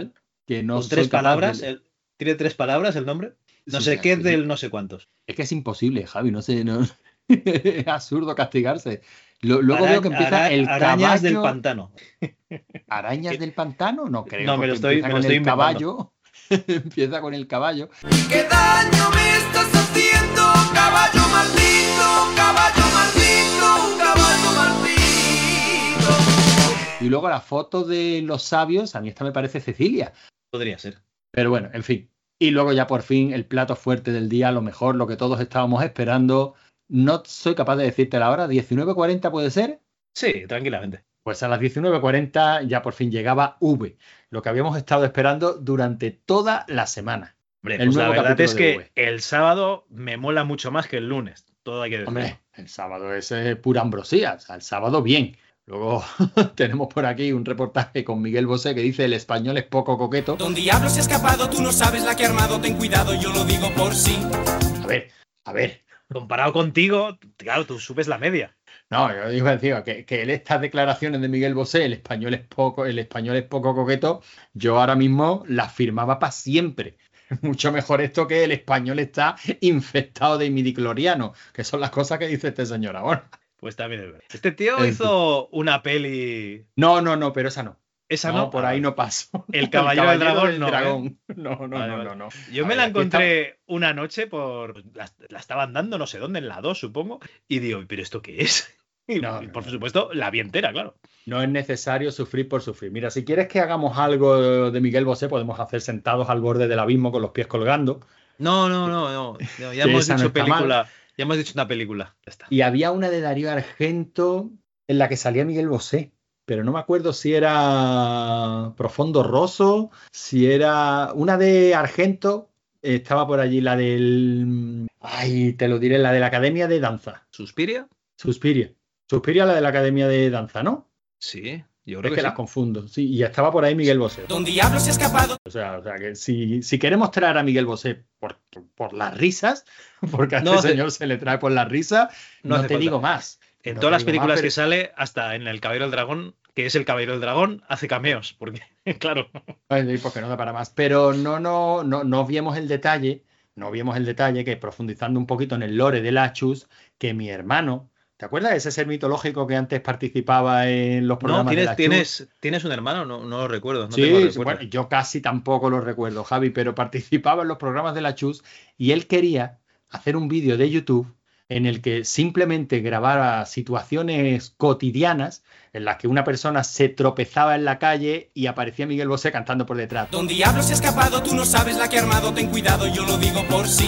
que no ¿Con soy tres capaz palabras? de- El- ¿Tiene tres palabras el nombre? No Sí, sé sí, qué sí. del no sé cuántos. Es que es imposible, Javi, no sé, no... es absurdo castigarse. Lo- luego veo que Arañ- empieza ara- el arañas del caballo. pantano. ¿Arañas del pantano? No creo, No, me lo porque estoy, empieza me lo con estoy el inventando. caballo. Empieza con el caballo. ¿Qué daño me estás haciendo, caballo maldito, caballo maldito, caballo maldito? Y luego la foto de los sabios, a mí esta me parece Cecilia. Podría ser. Pero bueno, en fin. Y luego ya por fin el plato fuerte del día, lo mejor, lo que todos estábamos esperando. No soy capaz de decirte la hora, diecinueve cuarenta puede ser. Sí, tranquilamente. Pues a las diecinueve cuarenta ya por fin llegaba V, lo que habíamos estado esperando durante toda la semana. Hombre, El pues la nuevo verdad capítulo es de que V. el sábado me mola mucho más que el lunes. Todo hay que decirlo. Hombre, el sábado es eh, pura ambrosía, o sea, el sábado bien. Luego tenemos por aquí un reportaje con Miguel Bosé que dice el español es poco coqueto. Don Diablo se ha escapado, tú no sabes la que ha armado, ten cuidado, yo lo digo por sí. A ver, a ver. Comparado contigo, claro, tú subes la media. No, yo digo, decía, que, que él estas declaraciones de Miguel Bosé, el español es poco, el español es poco coqueto, yo ahora mismo las firmaba para siempre. Mucho mejor esto que el español está infectado de midicloriano, que son las cosas que dice este señor ahora. Pues también es verdad. Este tío En hizo una peli. No, no, no, pero esa no. Esa No, no. por ahí no paso. El Caballero, del Dragón, del no. ¿eh? Dragón. No, no, Vale, no, vale. no, no. Yo A me ver, la aquí encontré una noche por. La, la estaban dando, no sé dónde, en la dos, supongo. Y digo, ¿pero esto qué es? Y, No, y no, por no. supuesto, la vi entera, claro. No es necesario sufrir por sufrir. Mira, si quieres que hagamos algo de Miguel Bosé, podemos hacer sentados al borde del abismo con los pies colgando. No, no, no, no. no, ya Que hemos esa no dicho está película. Ya hemos dicho una película. Ya está. Y había una de Darío Argento en la que salía Miguel Bosé, pero no me acuerdo si era Profondo Rosso, si era una de Argento, eh, estaba por allí la del... Ay, te lo diré, la de la Academia de Danza. ¿Suspiria? Suspiria. Suspiria, la de la Academia de Danza, ¿no? Sí, yo Es creo que, que, las sí. confundo. Sí, y estaba por ahí Miguel Bosé. Don Diablo se ha escapado. O sea, o sea que si, si queremos traer a Miguel Bosé por, por, por las risas, porque a No este hace- señor se le trae por las risas, no no, hace te falta. digo más. En No todas te las digo películas más, que pero- sale, hasta en El Caballero del Dragón, que es el Caballero del Dragón, hace cameos. Porque, claro. Ay, porque no da para más. Pero no, no, no, no vimos el detalle, no vimos el detalle que profundizando un poquito en el lore de Lachus, que mi hermano, ¿te acuerdas de ese ser mitológico que antes participaba en los No, programas de ¿tienes, Lachus? tienes, ¿tienes un hermano? No, no lo recuerdo. No Sí, tengo sí, recuerdo. bueno, yo casi tampoco lo recuerdo, Javi, pero participaba en los programas de la Chus y él quería hacer un vídeo de YouTube en el que simplemente grabara situaciones cotidianas en las que una persona se tropezaba en la calle y aparecía Miguel Bosé cantando por detrás. Don Diablo se ha escapado, tú no sabes la que ha armado, ten cuidado, yo lo digo por sí.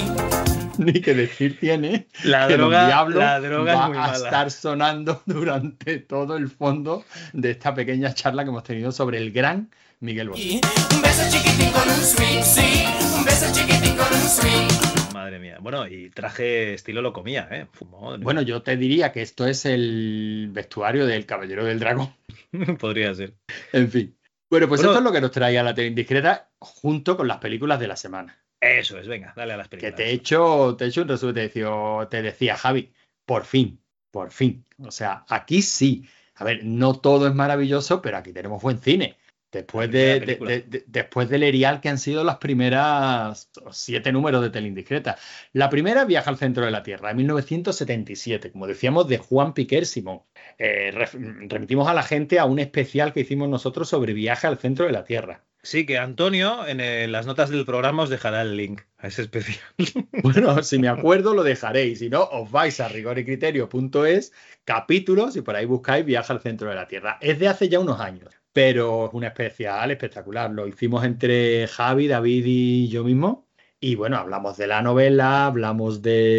Ni que decir tiene La que Don droga- Diablo la droga es va muy a mala. estar sonando durante todo el fondo de esta pequeña charla que hemos tenido sobre el gran Miguel Bosé. Un beso chiquitín con un swing, sí. Un beso chiquitín con un swing. Madre mía. Bueno, y traje estilo lo comía, ¿eh? Fu, madre Bueno, yo te diría que esto es el vestuario del Caballero del Dragón. mía. Podría ser. En fin. Bueno, pues Bueno, esto es lo que nos traía la tele indiscreta junto con las películas de la semana. Eso es, venga, dale a las Que películas. te he hecho, te he hecho un resumen, te decía, te decía Javi, por fin, por fin. O sea, aquí sí. A ver, no todo es maravilloso, pero aquí tenemos buen cine. Después, La de, primera de- película. de- de- después del Erial, que han sido las primeras siete números de tele indiscreta. La primera, Viaja al centro de la Tierra, en mil novecientos setenta y siete, como decíamos, de Juan Piquer Simón. Eh, ref- remitimos a la gente a un especial que hicimos nosotros sobre Viaje al centro de la Tierra. Sí, que Antonio en eh, las notas del programa os dejará el link a ese especial. Bueno, si me acuerdo lo dejaréis, si no, os vais a rigoricriterio punto es, capítulos, y por ahí buscáis Viaje al centro de la Tierra. Es de hace ya unos años, pero es un especial espectacular. Lo hicimos entre Javi, David y yo mismo. Y bueno, hablamos de la novela, hablamos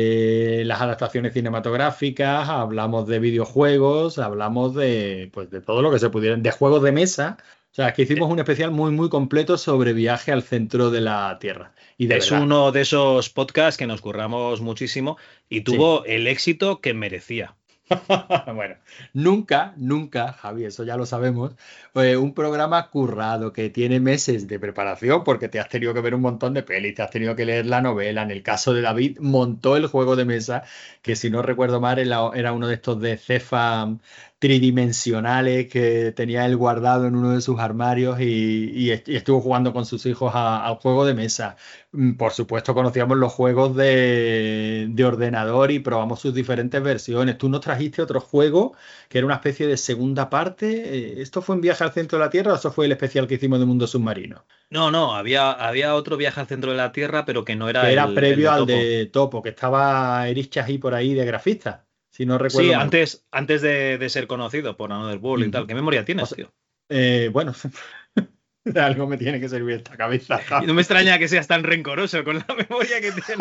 de las adaptaciones cinematográficas, hablamos de videojuegos, hablamos de, pues, de todo lo que se pudiera, de juegos de mesa. O sea, que hicimos un especial muy, muy completo sobre Viaje al centro de la Tierra. Y de Es verdad, uno de esos podcasts que nos curramos muchísimo y tuvo el éxito que merecía. Bueno, nunca, nunca, Javi, eso ya lo sabemos, eh, un programa currado que tiene meses de preparación porque te has tenido que ver un montón de pelis, te has tenido que leer la novela. En el caso de David, montó el juego de mesa, que si no recuerdo mal era, era uno de estos de Cefa tridimensionales que tenía él guardado en uno de sus armarios y, y, est- y estuvo jugando con sus hijos a- al juego de mesa. Mm, Por supuesto, conocíamos los juegos de, de ordenador y probamos sus diferentes versiones. Tú nos trajiste otro juego que era una especie de segunda parte. Eh, ¿Esto fue un viaje al centro de la Tierra o eso fue el especial que hicimos de Mundo Submarino? No, no, había, había otro viaje al centro de la Tierra, pero que no era Que era el, el previo de al Topo. de Topo, que estaba Erich Chahi por ahí de grafista, si no recuerdo Sí, mal. antes, antes de, de ser conocido por Another World y tal. Ujú. ¿Qué memoria tienes, O sea, tío? Eh, bueno, de algo me tiene que servir esta cabeza. Y no me extraña que seas tan rencoroso con la memoria que tienes.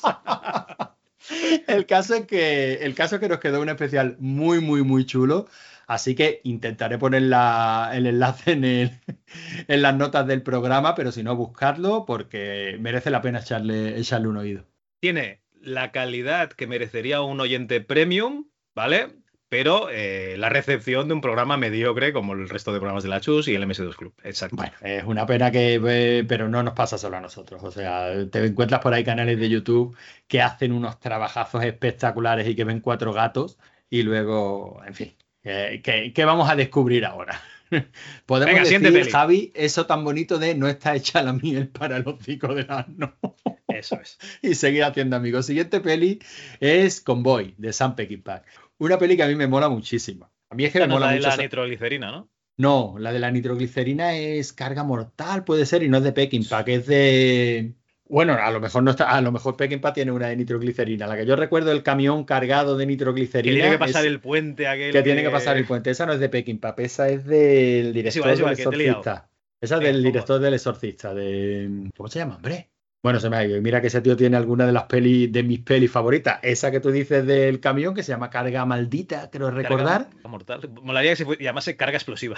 El caso es que, el caso es que nos quedó un especial muy, muy, muy chulo. Así que intentaré poner la- el enlace en, el- en las notas del programa, pero si no, buscarlo porque merece la pena echarle, echarle un oído. Tiene la calidad que merecería un oyente premium, ¿vale? Pero eh, la recepción de un programa mediocre como el resto de programas de la Chus y el M S dos Club. Exacto. Bueno, es una pena que, eh, pero no nos pasa solo a nosotros. O sea, te encuentras por ahí canales de YouTube que hacen unos trabajazos espectaculares y que ven cuatro gatos y luego, en fin, ¿qué, qué- qué vamos a descubrir ahora? Podemos Venga, siguiente decir, peli. Javi, eso tan bonito de no está hecha la miel para el hocico del asno. Eso es. Y seguir haciendo amigos. Siguiente peli es Convoy, de Sam Peckinpah. Una peli que a mí me mola muchísimo. A mí es que Esta me no es mola la de mucho. la esa- nitroglicerina, ¿no? No, la de la nitroglicerina es Carga Mortal, puede ser, y no es de Peckinpah, que es de... Bueno, a lo mejor no está, a lo mejor Peckinpah tiene una de nitroglicerina. La que yo recuerdo, el camión cargado de Que nitroglicerina. tiene que pasar es- el puente aquel. que tiene que pasar el puente. Esa no es de Peckinpah, esa es del director igual, es igual, del que te he liado. Exorcista. Esa es Venga, del pongo. director del Exorcista, de... ¿Cómo se llama, hombre? Bueno, se me ha ido. Y mira que ese tío tiene alguna de las pelis, de mis pelis favoritas. Esa que tú dices del camión, que se llama Carga Maldita, creo recordar. Carga mortal. Molaría que se fue- y además se carga explosiva.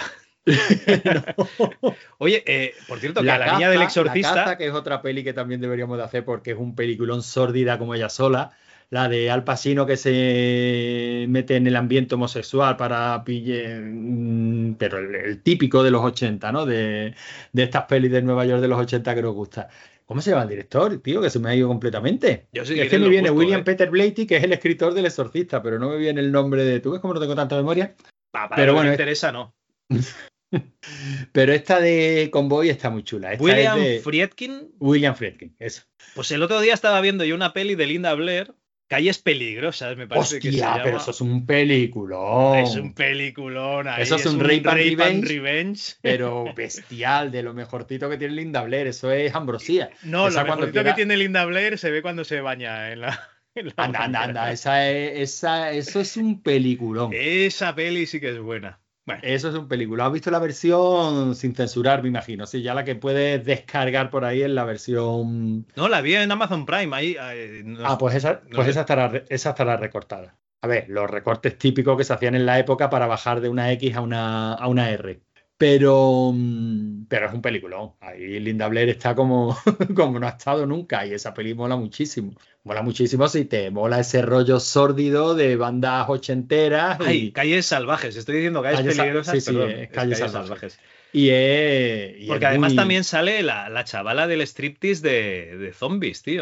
Oye, eh, por cierto, que a la niña del exorcista. La Caza, que es otra peli que también deberíamos de hacer porque es un peliculón sórdida como ella sola. La de Al Pacino que se mete en el ambiente homosexual para pille... mm, Pero el, el típico de los ochenta, ¿no? De, de estas pelis de Nueva York de los ochenta que nos gusta. ¿Cómo se llama el director, tío? Que se me ha ido completamente. Yo sí es que que me lo viene busco, William eh. Peter Blatty, que es el escritor del Exorcista, pero no me viene el nombre de... ¿Tú ves cómo no tengo tanta memoria? Pa- para Pero lo que bueno, me es- interesa, no. Pero esta de Convoy está muy chula. Esta William es de Friedkin. William Friedkin, eso. Pues el otro día estaba viendo yo una peli de Linda Blair, Calles Peligrosas, me parece que se Hostia, llama. pero eso es un peliculón. Es un peliculón ahí. Eso es un Rape and Revenge. Revenge. Pero bestial, de lo mejorcito que tiene Linda Blair. Eso es ambrosía. No, Esa lo cuando mejorcito quiera- que tiene Linda Blair se ve cuando se baña en la. en la Anda, anda, bañera. anda. Esa es, esa, eso es un peliculón. Esa peli sí que es buena. Bueno, Eso es un película. ¿Has visto la versión sin censurar, me imagino? Sí, ya la que puedes descargar por ahí es la versión... no, la vi en Amazon Prime. Ahí, eh, no- Ah, pues esa, no pues sé. esa estará, re- esa estará recortada. A ver, los recortes típicos que se hacían en la época para bajar de una X a una, a una R. Pero, mm, pero es un peliculón. Ahí Linda Blair está como, como no ha estado nunca. Y esa peli mola muchísimo. Mola muchísimo si te mola ese rollo sórdido de bandas ochenteras. Ay, Y, Calles Salvajes. Estoy diciendo Calles, Calles Sa- Peligrosas. sí, sí, perdón, es es Calles Calles Salvajes. y es, y Porque es además muy- también sale la, la chavala del striptease de, de zombies, tío.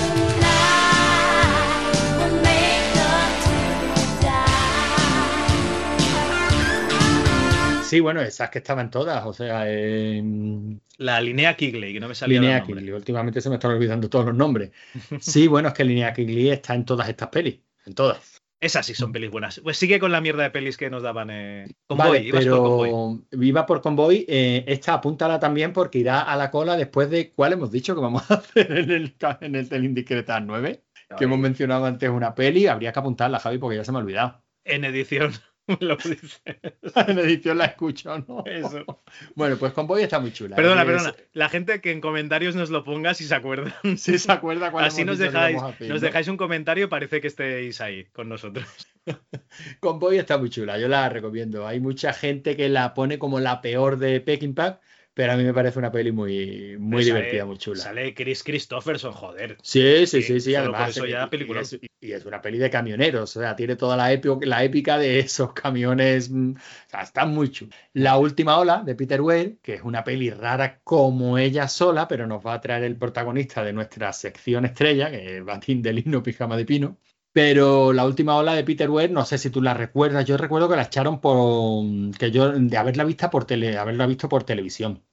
Sí, bueno, esas que estaban todas. O sea, en... La Linnea Quigley, que no me salía el Linnea nombre. Quigley. Últimamente se me están olvidando todos los nombres. Sí, bueno, es que Linnea Quigley está en todas estas pelis. En todas. Esas sí son pelis buenas. Pues sigue con la mierda de pelis que nos daban. Eh... Convoy, Vale, ibas por Convoy. pero iba por Convoy. Eh, esta apúntala también porque irá a la cola después de cuál hemos dicho que vamos a hacer en el, ca- en el Telindiscreta nueve. Que hemos mencionado antes una peli. Habría que apuntarla, Javi, porque ya se me ha olvidado. En edición, lo dices. En edición la escucho, ¿no? Eso. Bueno, pues Convoy está muy chula. Perdona, Es- perdona. La gente que en comentarios nos lo ponga si se acuerdan. Si se acuerda cuál Así hemos nos dicho que dejáis, íbamos a hacer, nos ¿no? dejáis un comentario y parece que estéis ahí con nosotros. Convoy está muy chula, yo la recomiendo. Hay mucha gente que la pone como la peor de Peckinpah, pero a mí me parece una peli muy, muy Sale- divertida, muy chula. Sale Chris Christopherson, joder. Sí, sí, sí, sí. solo Además, por eso ya y- película. y, es, y es una peli de camioneros, o sea, tiene toda la, épica, la épica de esos camiones. mm, O sea, está muy chulo. La última ola de Peter Weir, que es una peli rara como ella sola, pero nos va a traer el protagonista de nuestra sección estrella, que es Batín de Lino, Pijama de Pino. Pero la última ola de Peter Weir, no sé si tú la recuerdas, yo recuerdo que la echaron por que yo de haberla vista por tele, haberla visto por televisión.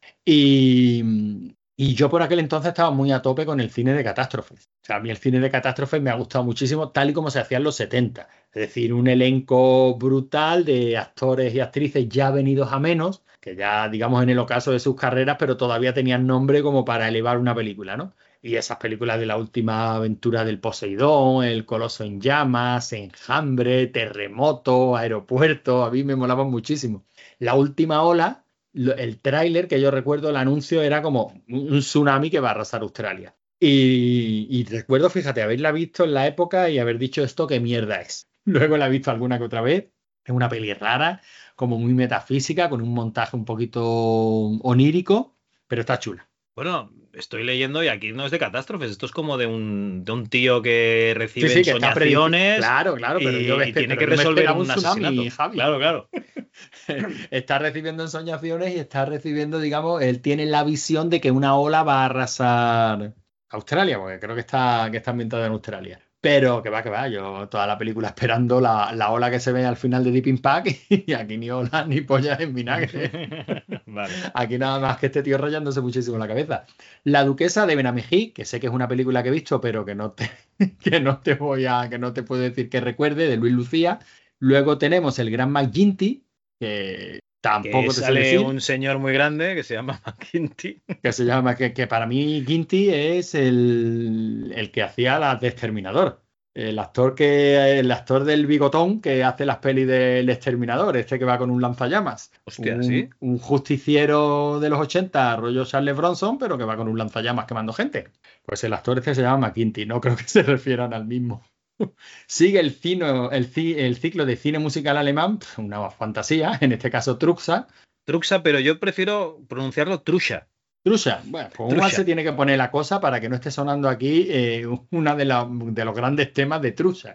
Y, y yo por aquel entonces estaba muy a tope con el cine de catástrofes. O sea, a mí el cine de catástrofes me ha gustado muchísimo, tal y como se hacía en los setenta. Es decir, un elenco brutal de actores y actrices ya venidos a menos, que ya, digamos, en el ocaso de sus carreras, pero todavía tenían nombre como para elevar una película, ¿no? Y esas películas de la última aventura del Poseidón, El Coloso en Llamas, Enjambre, Terremoto, Aeropuerto, a mí me molaban muchísimo. La última ola, el tráiler que yo recuerdo, el anuncio era como un tsunami que va a arrasar Australia. Y, y recuerdo, fíjate, haberla visto en la época y haber dicho esto qué mierda es. Luego la he visto alguna que otra vez. Es una peli rara, como muy metafísica, con un montaje un poquito onírico, pero está chula. Bueno, estoy leyendo y aquí no es de catástrofes, esto es como de un, de un tío que recibe sí, sí, que soñaciones. Claro, claro, pero y, yo y tiene que resolver un, un tsunami, asesinato. Javi. Claro, claro. Está recibiendo ensoñaciones y está recibiendo, digamos, él tiene la visión de que una ola va a arrasar Australia, porque creo que está, que está ambientada en Australia. Pero que va, que va, yo toda la película esperando la, la ola que se ve al final de Deep Impact y aquí ni ola ni pollas en vinagre. Vale. Aquí nada más que este tío rayándose muchísimo la cabeza. La Duquesa de Benamejí, que sé que es una película que he visto, pero que no te, que no te voy a, que no te puedo decir que recuerde, de Luis Lucía. Luego tenemos El Gran McGinty, que tampoco que te sale sé decir. Un señor muy grande que se llama McGinty. Que se llama, que, que para mí Ginty es el, el que hacía las de Exterminador. El actor que el actor del bigotón que hace las pelis del Exterminador, este que va con un lanzallamas. Hostia, un, ¿sí? Un justiciero de los ochenta, rollo Charles Bronson, pero que va con un lanzallamas quemando gente. Pues el actor este se llama McGinty, no creo que se refieran al mismo. Sigue el, cino, el, el ciclo de cine musical alemán, una fantasía, en este caso Truxa. Truxa, pero yo prefiero pronunciarlo Trusha. Trusha, bueno, pues igual se tiene que poner la cosa para que no esté sonando aquí eh, una de, la, de los grandes temas de Trusha.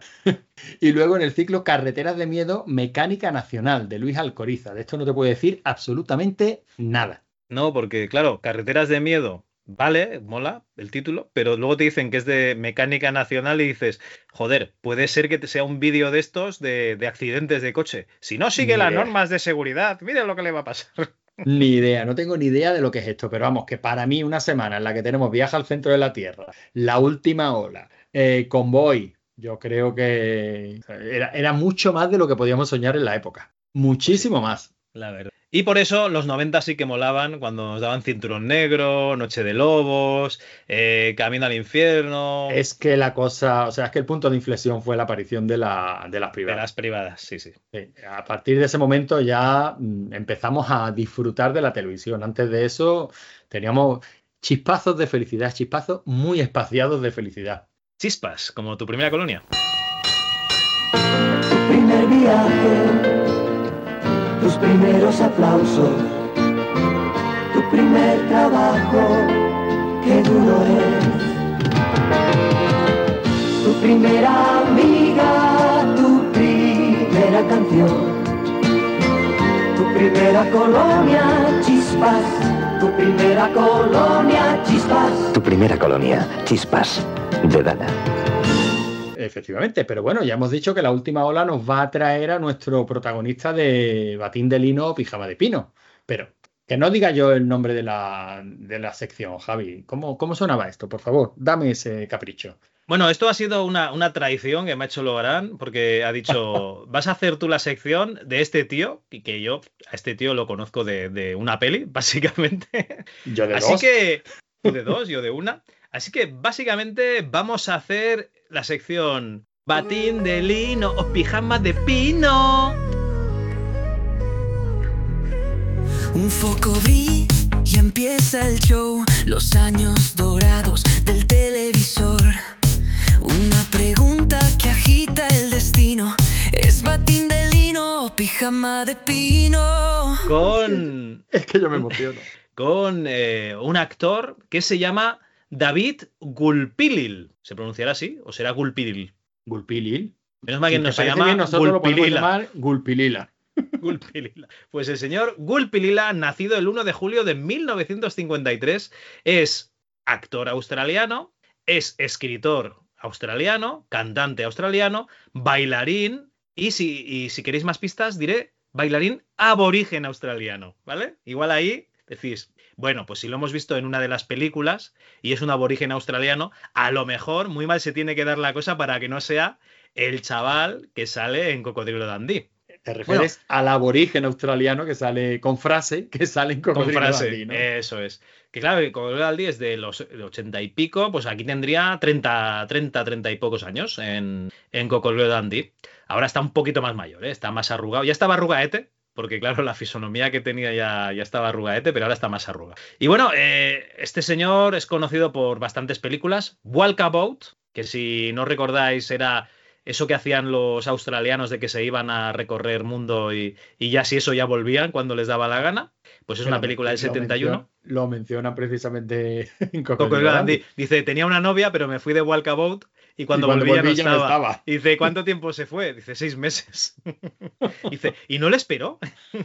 Y luego en el ciclo Carreteras de Miedo, Mecánica Nacional, de Luis Alcoriza. De esto no te puedo decir absolutamente nada. No, porque claro, Carreteras de Miedo, vale, mola el título, pero luego te dicen que es de Mecánica Nacional y dices, joder, puede ser que te sea un vídeo de estos de, de accidentes de coche. Si no sigue las normas de seguridad, mira lo que le va a pasar. Ni idea, no tengo ni idea de lo que es esto, pero vamos, que para mí una semana en la que tenemos Viaje al Centro de la Tierra, La Última Ola, eh, Convoy, yo creo que era, era mucho más de lo que podíamos soñar en la época. Muchísimo más. La verdad. Y por eso los noventa sí que molaban cuando nos daban Cinturón Negro, Noche de Lobos, eh, Camino al Infierno. Es que la cosa, o sea, es que el punto de inflexión fue la aparición de, la, de las privadas. De las privadas, sí, sí, sí. A partir de ese momento ya mm, empezamos a disfrutar de la televisión. Antes de eso teníamos chispazos de felicidad, chispazos muy espaciados de felicidad. Chispas, como Tu Primera Colonia. Tu primer viaje. Tus primeros aplausos, tu primer trabajo, qué duro es. Tu primera amiga, tu primera canción, tu primera colonia, chispas, tu primera colonia, chispas. Tu primera colonia, Chispas, de Dana. Efectivamente, pero bueno, ya hemos dicho que la última ola nos va a traer a nuestro protagonista de Batín de Lino o Pijama de Pino. Pero que no diga yo el nombre de la, de la sección, Javi. ¿Cómo, ¿Cómo sonaba esto? Por favor, dame ese capricho. Bueno, esto ha sido una, una traición que me ha hecho Logarán, porque ha dicho, vas a hacer tú la sección de este tío, y que yo a este tío lo conozco de, de una peli, básicamente. Yo de Así dos. que, tú de dos, yo de una. Así que básicamente vamos a hacer la sección Batín de Lino o Pijama de Pino. Un foco brilla y empieza el show, los años dorados del televisor. Una pregunta que agita el destino, ¿es batín de lino o pijama de pino? Con... Es que yo me emociono. Con eh, un actor que se llama David Gulpilil. ¿Se pronunciará así o será Gulpilil? Gulpilil. Menos mal que Si no te se parece llama bien, nosotros lo podemos Gulpilila. llamar Gulpilila. Gulpilila. Pues el señor Gulpilila, nacido el uno de julio de mil novecientos cincuenta y tres, es actor australiano, es escritor australiano, cantante australiano, bailarín y si, y si queréis más pistas diré bailarín aborigen australiano, ¿vale? Igual ahí decís, bueno, pues si lo hemos visto en una de las películas y es un aborigen australiano, a lo mejor muy mal se tiene que dar la cosa para que no sea el chaval que sale en Cocodrilo Dundee. Te refieres bueno, al aborigen australiano que sale con frase, que sale en Cocodrilo con frase, Dundee, ¿no? Eso es. Que claro, el Cocodrilo Dundee es de los ochenta y pico, pues aquí tendría treinta, treinta, treinta y pocos años en, en Cocodrilo Dundee. Ahora está un poquito más mayor, ¿eh? Está más arrugado. Ya estaba arrugaete, porque claro, la fisonomía que tenía ya, ya estaba arrugaete, pero ahora está más arrugado. Y bueno, eh, este señor es conocido por bastantes películas. Walkabout, que si no recordáis era eso que hacían los australianos de que se iban a recorrer mundo y, y ya si eso ya volvían cuando les daba la gana. Pues es una película del setenta y uno. Lo menciona precisamente en Cocodrilo Dundee. Dice, tenía una novia, pero me fui de Walkabout y cuando, y cuando volví ya no estaba. no estaba. Y dice, ¿cuánto tiempo se fue? Dice, seis meses. Dice, ¿y no le esperó?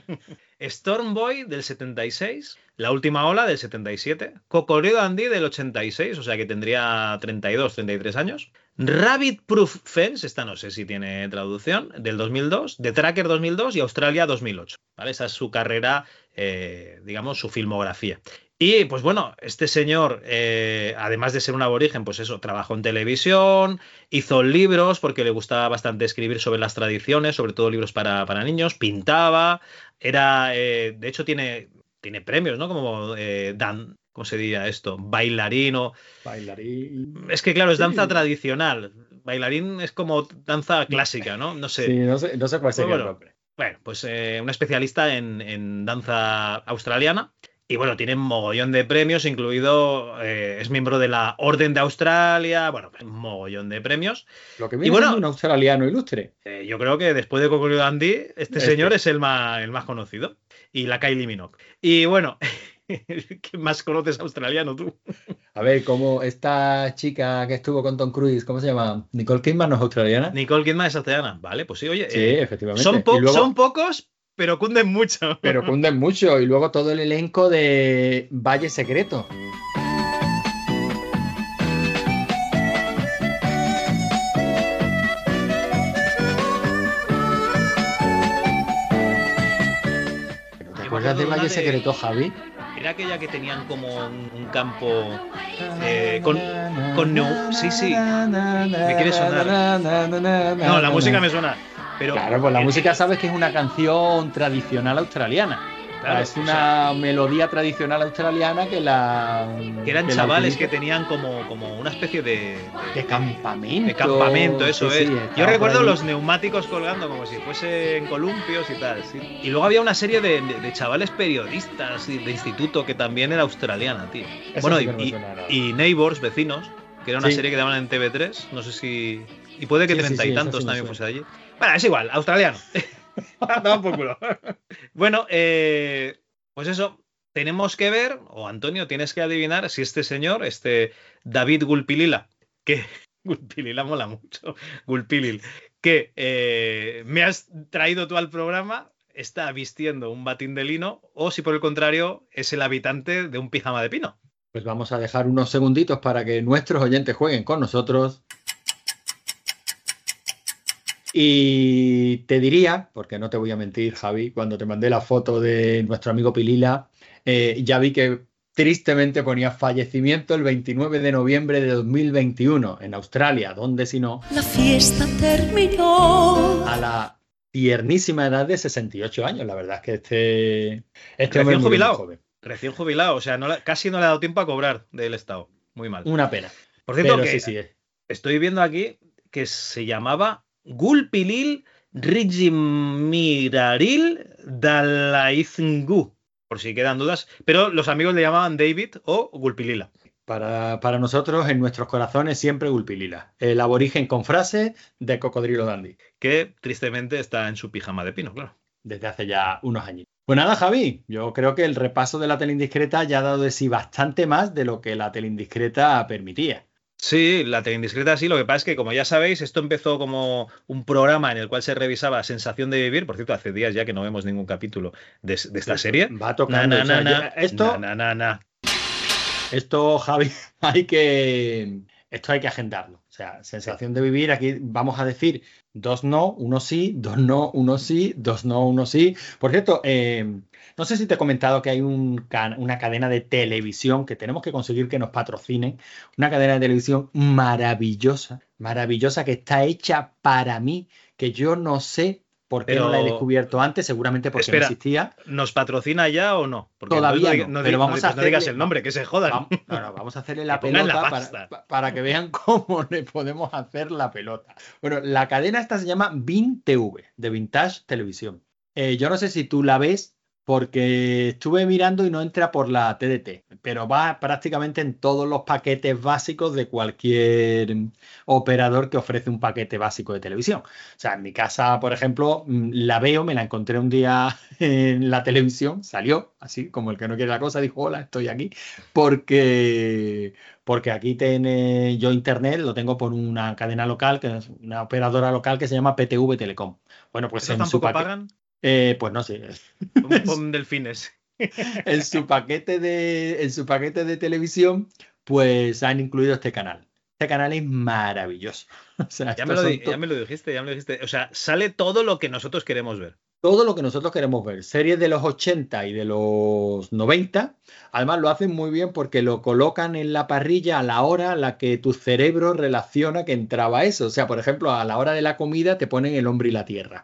Storm Boy del setenta y seis, La última ola del setenta y siete, Cocodrilo Dundee del ochenta y seis, o sea que tendría treinta y dos, treinta y tres años. Rabbit Proof Fence, esta no sé si tiene traducción, del dos mil dos, The Tracker dos mil dos y Australia dos mil ocho. ¿Vale? Esa es su carrera, eh, digamos, su filmografía. Y pues bueno, este señor, eh, además de ser un aborigen, pues eso, trabajó en televisión, hizo libros porque le gustaba bastante escribir sobre las tradiciones, sobre todo libros para, para niños, pintaba, era, eh, de hecho tiene, tiene premios, ¿no? Como eh, Dan, ¿cómo se diría esto? Bailarín o... Bailarín... Es que claro, es danza sí. tradicional. Bailarín es como danza clásica, ¿no? No sé. Sí, no sé, no sé cuál sería bueno, el nombre. Bueno, pues eh, un especialista en, en danza australiana. Y bueno, tiene un mogollón de premios, incluido, eh, es miembro de la Orden de Australia, bueno, un mogollón de premios. Lo que viene y bueno, siendo un australiano ilustre. Eh, yo creo que después de Cocodrilo Dundee, este, este señor es el más, el más conocido. Y la Kylie Minogue. Y bueno, ¿qué más conoces australiano tú? A ver, como esta chica que estuvo con Tom Cruise, ¿cómo se llama? Nicole Kidman, ¿no es australiana? Nicole Kidman es australiana, vale, pues sí, oye. Sí, eh, efectivamente. Son, po luego... son pocos, pero cunden mucho. Pero cunden mucho. Y luego todo el elenco de Valle Secreto. ¿Te acuerdas de Valle de... Secreto, Javi? Era aquella que tenían como un, un campo eh, con, con no... Sí, sí. Me quiere sonar. No, la música me suena. Pero, claro, pues la música sabes que es una canción tradicional australiana. Claro, es una o sea, melodía tradicional australiana que la... Que eran que chavales la que tenían como, como una especie de... De, de campamento. De campamento, eso sí, es. Sí, Yo recuerdo los neumáticos colgando como si fuesen columpios y tal. ¿sí? Y luego había una serie de, de, de chavales periodistas de instituto que también era australiana, tío. Eso bueno, sí y, y, y Neighbours, Vecinos, que era una sí. serie que daban en T V tres. No sé si... Y puede que sí, treinta sí, sí, y tantos sí también fuese allí. Bueno, es igual, australiano. Toma por culo. Bueno, eh, pues eso, tenemos que ver, o Antonio, tienes que adivinar si este señor, este David Gulpilila, que Gulpilila mola mucho, Gulpilil, que eh, me has traído tú al programa, está vistiendo un batín de lino, o si por el contrario es el habitante de un pijama de pino. Pues vamos a dejar unos segunditos para que nuestros oyentes jueguen con nosotros. Y te diría, porque no te voy a mentir, Javi, cuando te mandé la foto de nuestro amigo Pilila, eh, ya vi que tristemente ponía fallecimiento el veintinueve de noviembre de dos mil veintiuno en Australia, donde si no... La fiesta terminó. A la tiernísima edad de sesenta y ocho años. La verdad es que este... este recién jubilado. Joven. Recién jubilado, o sea, no, casi no le ha dado tiempo a cobrar del Estado. Muy mal. Una pena. Por cierto, Pero que sí, sí. estoy viendo aquí que se llamaba... Gulpilil Rijimiraril Dalaizungu, por si quedan dudas, pero los amigos le llamaban David o Gulpilila. Para, para nosotros, en nuestros corazones, siempre Gulpilila, el aborigen con frase de Cocodrilo Dundee. Que tristemente está en su pijama de pino, claro. Desde hace ya unos años. Pues nada, Javi, yo creo que el repaso de la tele indiscreta ya ha dado de sí bastante más de lo que la tele indiscreta permitía. Sí, la tele indiscreta sí, lo que pasa es que, como ya sabéis, esto empezó como un programa en el cual se revisaba Sensación de Vivir. Por cierto, hace días ya que no vemos ningún capítulo de, de esta serie. Va tocando. Na, na, na, o sea, na, esto, na, na, na. esto, Javi, hay que... Esto hay que agendarlo. O sea, sensación de vivir, aquí vamos a decir dos no, uno sí, dos no, uno sí, dos no, uno sí. Por cierto, eh, no sé si te he comentado que hay un can una cadena de televisión que tenemos que conseguir que nos patrocinen, una cadena de televisión maravillosa, maravillosa, que está hecha para mí, que yo no sé por qué Pero, no la he descubierto antes, seguramente porque espera, no existía. ¿nos patrocina ya o no? Porque Todavía no, no, no, pero no, vamos no, a no digas hacerle- el nombre, que se jodan. Vamos, no, no, vamos a hacerle la Que pongan la pelota pasta. para, para que vean cómo le podemos hacer la pelota. Bueno, la cadena esta se llama Vin T V, de Vintage Televisión. Eh, yo no sé si tú la ves, porque estuve mirando y no entra por la T D T, pero va prácticamente en todos los paquetes básicos de cualquier operador que ofrece un paquete básico de televisión. O sea, en mi casa, por ejemplo, mm, la veo, me la encontré un día en la televisión, salió así como el que no quiere la cosa, dijo, hola, estoy aquí, porque, porque aquí tiene yo internet, lo tengo por una cadena local, que es una operadora local que se llama P T V Telecom. Bueno, pues ¿Eso en su tampoco paquete... pagan? Eh, pues no sé. Pon, pon delfines. En su paquete de, en su paquete de televisión, pues han incluido este canal. Este canal es maravilloso. O sea, Ya me, estos lo, son di- to- ya me lo dijiste, ya me lo dijiste. O sea, sale todo lo que nosotros queremos ver. todo lo que nosotros queremos ver. Series de los ochenta y de los noventa. Además, lo hacen muy bien porque lo colocan en la parrilla a la hora a la que tu cerebro relaciona que entraba eso. O sea, por ejemplo, a la hora de la comida te ponen El hombre y la tierra.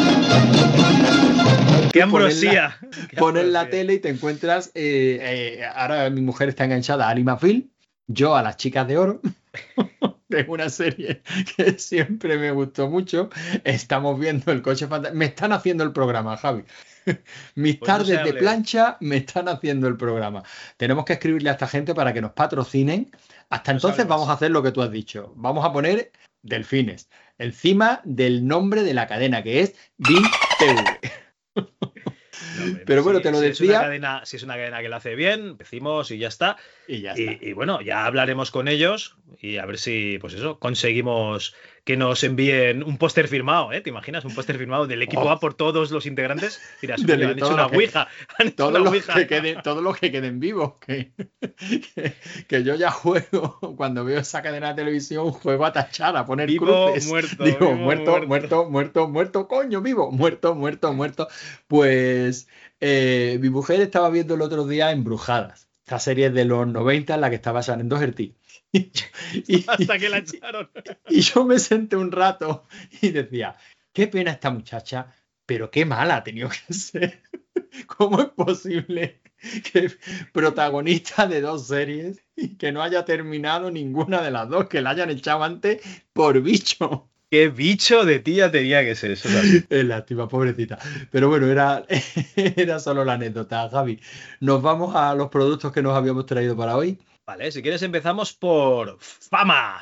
¡Qué Tú pones ambrosía! la- ¡Qué Pones la ambrosía! tele y te encuentras. eh, eh, ahora mi mujer está enganchada a Anima Film, yo a Las Chicas de Oro, que es una serie que siempre me gustó mucho. Estamos viendo El Coche Fantástico. Me están haciendo el programa, Javi. Mis Pues no se tardes de hable. plancha me están haciendo el programa. Tenemos que escribirle a esta gente para que nos patrocinen. Hasta No se entonces hable vamos más. a hacer lo que tú has dicho. Vamos a poner delfines encima del nombre de la cadena, que es Vin T V. No, hombre, Pero si- bueno, te lo si Es decía. una cadena, si es una cadena que lo hace bien, decimos y ya está. Y ya Y, está. y bueno, ya hablaremos con ellos y a ver si, pues eso, conseguimos que nos envíen un póster firmado, ¿eh? ¿Te imaginas? Un póster firmado del equipo Oh. A por todos los integrantes. Dirás, De "Coño, han todo hecho lo una que- ouija. Han hecho Todos una los ouija". que queden, todos los que queden vivos, que, que, que yo ya juego, cuando veo esa cadena de televisión, juego a tachar, a poner Vivo, cruces. muerto, Digo, vivo, muerto, muerto. muerto, muerto, muerto, coño, vivo, muerto, muerto, muerto. Pues eh, mi mujer estaba viendo el otro día Embrujadas, esta serie de los noventa en la que estaba Shannon Doherty. Y, y- Hasta que la echaron. y yo me senté un rato y decía, qué pena esta muchacha, pero qué mala ha tenido que ser. ¿Cómo es posible que protagonista de dos series y que no haya terminado ninguna de las dos, que la hayan echado antes por bicho? Qué bicho de tía tenía que ser eso. es así. Es lástima, pobrecita. Pero bueno, era, era solo la anécdota, Javi. Nos vamos a los productos que nos habíamos traído para hoy. Vale, si quieres empezamos por fama.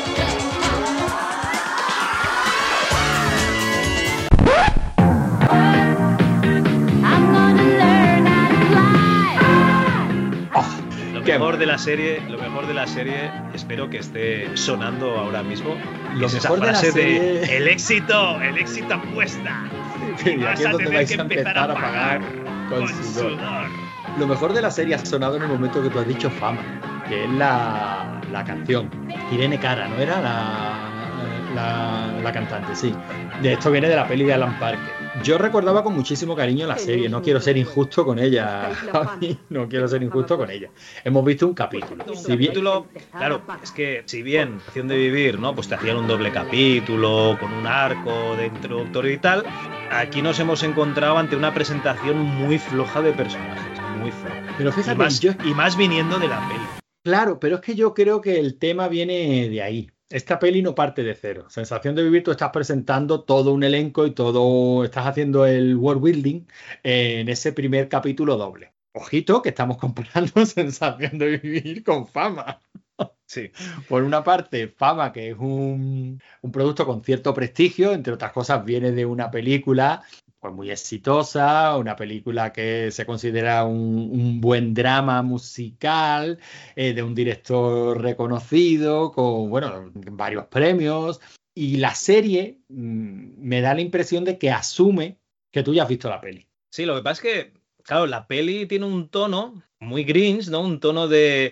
Lo Qué mejor mal. de la serie, lo mejor de la serie, espero que esté sonando ahora mismo. que Lo es esa mejor de la frase de, serie- el éxito, el éxito apuesta. Y Y vas aquí es a donde tener vais que a empezar a pagar con, con sudor. sudor. Lo mejor de la serie ha sonado en el momento que tú has dicho fama, que es la, la canción. Irene Cara, ¿no era la, la, la cantante? Sí. De esto viene de la peli de Alan Parker. Yo recordaba con muchísimo cariño la serie, no quiero ser injusto con ella, Javi, no quiero ser injusto con ella. Hemos visto un capítulo. Un Si bien- capítulo, claro, es que si bien Acción de Vivir, ¿no? Pues te hacían un doble capítulo con un arco de introductorio y tal, aquí nos hemos encontrado ante una presentación muy floja de personajes, muy floja. Pero Y fíjate, más, yo- y más viniendo de la peli. Claro, pero es que yo creo que el tema viene de ahí. Esta peli no parte de cero. Sensación de Vivir, tú estás presentando todo un elenco y todo, estás haciendo el world building en ese primer capítulo doble. Ojito, que estamos comparando Sensación de Vivir con Fama. Sí. Por una parte, Fama, que es un, un producto con cierto prestigio, entre otras cosas, viene de una película pues muy exitosa, una película que se considera un, un buen drama musical, eh, de un director reconocido, con bueno, varios premios. Y la serie mmm, me da la impresión de que asume que tú ya has visto la peli. Sí, lo que pasa es que, claro, la peli tiene un tono muy Grinch, ¿no? Un tono de,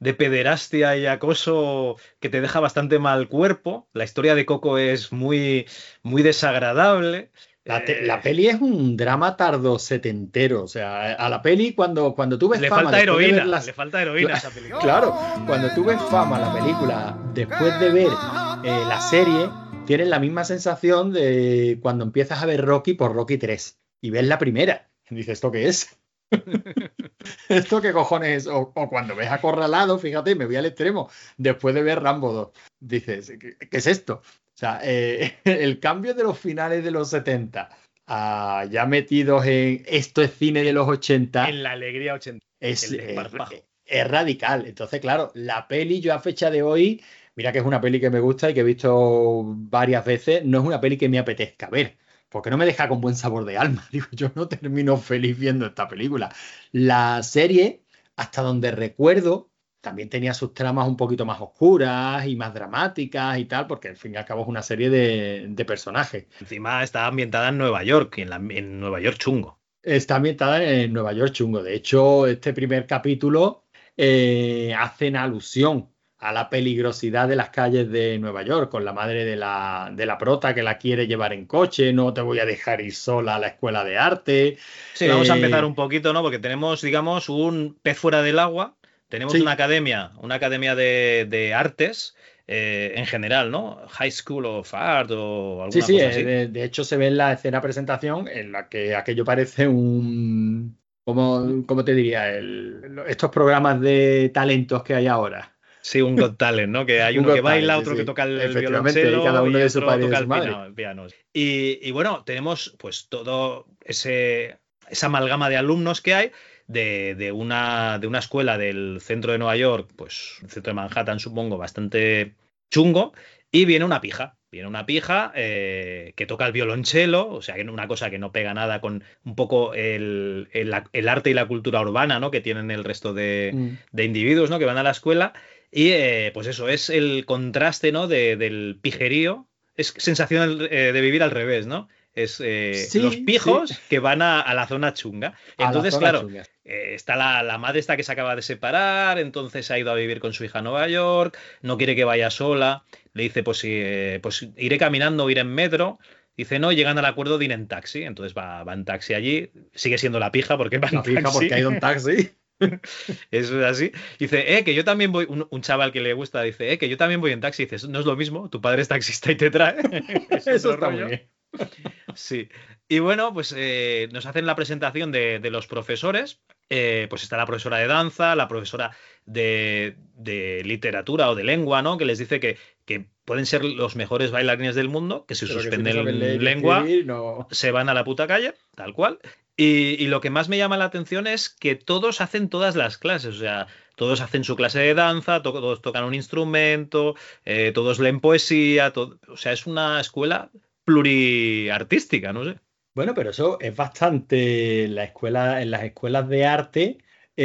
de pederastia y acoso que te deja bastante mal cuerpo. La historia de Coco es muy, muy desagradable. La, te, la peli es un drama tardo setentero, o sea, a la peli cuando, cuando tú ves le fama... Falta heroína, de las... Le falta heroína a esa película. Claro, cuando tú ves fama la película después de ver eh, la serie, tienes la misma sensación de cuando empiezas a ver Rocky por Rocky tres y ves la primera. Y dices, ¿esto qué es? ¿Esto qué cojones es? O, o cuando ves Acorralado, fíjate, me voy al extremo, después de ver Rambo dos, dices, ¿qué, qué es esto? O sea, eh, el cambio de los finales de los setenta a ya metidos en esto es cine de los ochenta. En la alegría ochenta. Es, es, es radical. Entonces, claro, la peli yo a fecha de hoy, mira que es una peli que me gusta y que he visto varias veces, no es una peli que me apetezca ver, porque no me deja con buen sabor de alma. Digo, yo no termino feliz viendo esta película. La serie, hasta donde recuerdo, también tenía sus tramas un poquito más oscuras y más dramáticas y tal, porque al fin y al cabo es una serie de, de personajes. Encima está ambientada en Nueva York, en, la, en Nueva York chungo. Está ambientada en Nueva York chungo. De hecho, este primer capítulo eh, hacen alusión a la peligrosidad de las calles de Nueva York, con la madre de la, de la prota que la quiere llevar en coche, no te voy a dejar ir sola a la escuela de arte. Sí, vamos eh, a empezar un poquito, ¿no? Porque tenemos, digamos, un pez fuera del agua. Tenemos sí. una academia, una academia de, de artes eh, en general, ¿no? High School of Art o alguna sí, sí, cosa así. De, de hecho se ve en la escena presentación en la que aquello parece un... ¿Cómo, cómo te diría? El, estos programas de talentos que hay ahora. Sí, un Got Talent, ¿no? Que hay uno que baila, otro sí, que toca el, el violonchelo y cada uno y de su otro padre toca y el su piano, piano. Y, y bueno, tenemos pues todo ese esa amalgama de alumnos que hay de, de, una, de una escuela del centro de Nueva York, pues el centro de Manhattan, supongo, bastante chungo, y viene una pija. Viene una pija eh, que toca el violonchelo, o sea, que una cosa que no pega nada con un poco el, el, el arte y la cultura urbana, ¿no? Que tienen el resto de, mm. de individuos, ¿no? Que van a la escuela. Y eh, pues eso, es el contraste, ¿no? De, del pijerío. Es sensación eh, de vivir al revés, ¿no? Es eh, sí, los pijos sí. que van a, a la zona chunga. Entonces, zona claro, chunga. Eh, está la, la madre esta que se acaba de separar, entonces ha ido a vivir con su hija a Nueva York, no quiere que vaya sola, le dice, pues, eh, pues iré caminando o iré en metro. Dice, no, llegan al acuerdo de ir en taxi. Entonces va, va en taxi allí, sigue siendo la pija porque va en la taxi. Pija porque ha ido en taxi. Eso es así. Dice, eh, que yo también voy, un, un chaval que le gusta, dice, eh, que yo también voy en taxi. Dices, no es lo mismo, tu padre es taxista y te trae. Es Eso está rollo. muy bien. Sí. Y bueno, pues eh, nos hacen la presentación de, de los profesores. Eh, pues está la profesora de danza, la profesora de, de literatura o de lengua, ¿no? Que les dice que, que pueden ser los mejores bailarines del mundo, que si Pero suspenden que si no lengua, escribir, no. se van a la puta calle, tal cual. Y, y lo que más me llama la atención es que todos hacen todas las clases, o sea, todos hacen su clase de danza, to todos tocan un instrumento, eh, todos leen poesía, todo, o sea, es una escuela pluriartística, no sé. Bueno, pero eso es bastante, la escuela, en las escuelas de arte,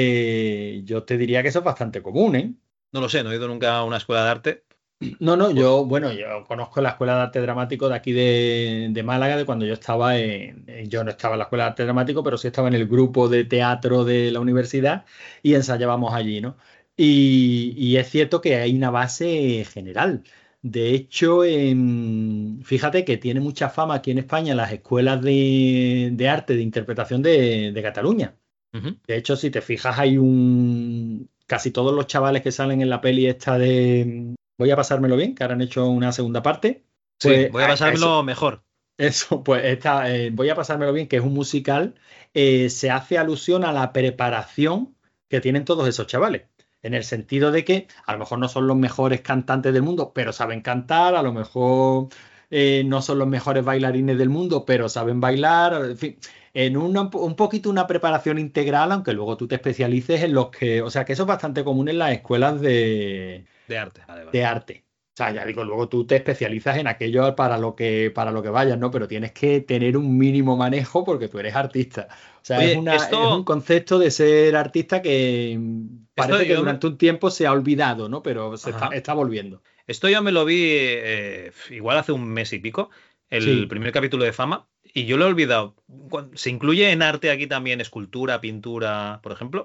eh, yo te diría que eso es bastante común, ¿eh? No lo sé, no he ido nunca a una escuela de arte. No, no, yo, bueno, yo conozco la Escuela de Arte Dramático de aquí de, de Málaga, de cuando yo estaba en, yo no estaba en la Escuela de Arte Dramático, pero sí estaba en el grupo de teatro de la universidad y ensayábamos allí, ¿no? Y, y es cierto que hay una base general. De hecho, eh, fíjate que tiene mucha fama aquí en España las escuelas de, de arte, de interpretación de, de Cataluña. Uh-huh. De hecho, si te fijas, hay un... Casi todos los chavales que salen en la peli esta de... Voy a pasármelo bien, que ahora han hecho una segunda parte. Pues, sí, voy a pasármelo eso, mejor. Eso, pues esta, eh, voy a pasármelo bien, que es un musical, eh, se hace alusión a la preparación que tienen todos esos chavales. En el sentido de que a lo mejor no son los mejores cantantes del mundo, pero saben cantar, a lo mejor eh, no son los mejores bailarines del mundo, pero saben bailar, en fin, en una, un poquito una preparación integral, aunque luego tú te especialices en los que, o sea, que eso es bastante común en las escuelas de... De arte, vale, vale. De arte. O sea, ya digo, luego tú te especializas en aquello para lo que para lo que vayas, ¿no? Pero tienes que tener un mínimo manejo porque tú eres artista. O sea, Oye, es, una, esto... es un concepto de ser artista que parece que durante me... un tiempo se ha olvidado, ¿no? Pero se está, está volviendo. Esto yo me lo vi eh, igual hace un mes y pico, el sí. primer capítulo de Fama, y yo lo he olvidado. ¿Se incluye en arte aquí también escultura, pintura, por ejemplo?